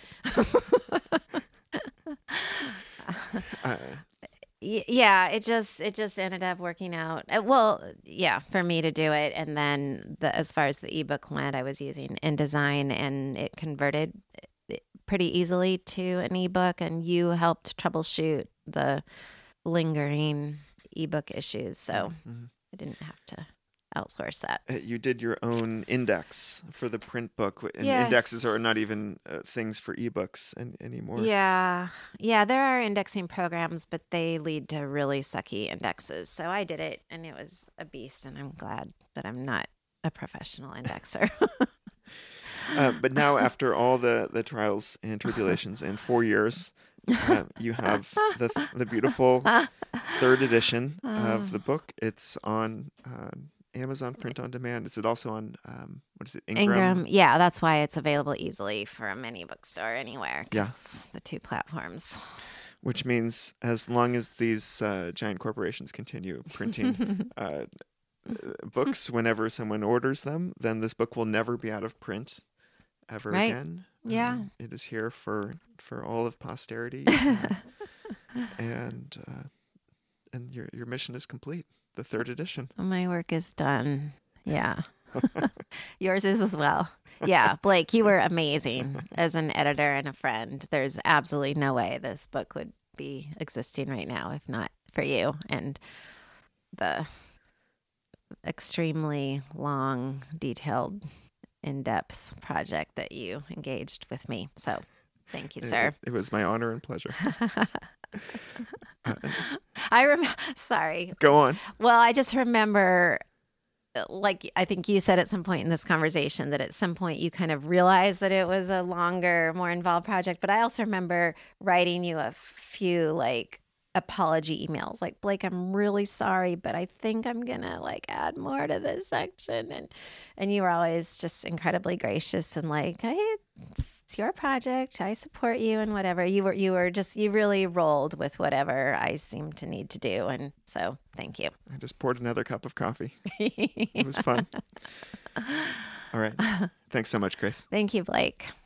[SPEAKER 1] uh,
[SPEAKER 2] Yeah, it just it just ended up working out. Uh, Well, yeah, for me to do it, and then the, as far as the ebook went, I was using InDesign, and it converted pretty easily to an ebook. And you helped troubleshoot the lingering ebook issues, so
[SPEAKER 1] mhm.
[SPEAKER 2] I didn't have to outsource that.
[SPEAKER 1] Uh, you did your own index for the print book, and
[SPEAKER 2] Yes.
[SPEAKER 1] indexes are not even uh, things for ebooks an- anymore.
[SPEAKER 2] Yeah, yeah, there are indexing programs, but they lead to really sucky indexes. So I did it, and it was a beast, and I'm glad that I'm not a professional indexer.
[SPEAKER 1] Uh, but now, after all the, the trials and tribulations and four years, uh, you have the the beautiful third edition of the book. It's on uh, Amazon Print on Demand. Is it also on, um, what is it, Ingram?
[SPEAKER 2] Ingram, yeah, that's why it's available easily for a mini bookstore anywhere.
[SPEAKER 1] Yeah.
[SPEAKER 2] 'Cause the two platforms.
[SPEAKER 1] Which means as long as these uh, giant corporations continue printing uh, books whenever someone orders them, then this book will never be out of print ever
[SPEAKER 2] Right.
[SPEAKER 1] again.
[SPEAKER 2] Yeah.
[SPEAKER 1] Um, it is here for, for all of posterity. uh, and uh, and your your mission is complete. The third edition.
[SPEAKER 2] My work is done. Yeah. Yours is as well. Yeah, Blake, you were amazing as an editor and a friend. There's absolutely no way this book would be existing right now if not for you and the extremely long, detailed, in-depth project that you engaged with me. So thank you,
[SPEAKER 1] It-
[SPEAKER 2] sir.
[SPEAKER 1] It, it was my honor and pleasure. Uh,
[SPEAKER 2] I rem- sorry.
[SPEAKER 1] go on.
[SPEAKER 2] Well, I just remember, like, I think you said at some point in this conversation that at some point you kind of realized that it was a longer, more involved project. But I also remember writing you a few, like, apology emails, like, Blake, I'm really sorry, but I think I'm gonna like add more to this section. And and you were always just incredibly gracious and like, hey, it's, it's your project. I support you and whatever. You were you were just you really rolled with whatever I seemed to need to do. And so thank you.
[SPEAKER 1] I just poured another cup of coffee. It was fun. All right. Thanks so much, Grace.
[SPEAKER 2] Thank you, Blake.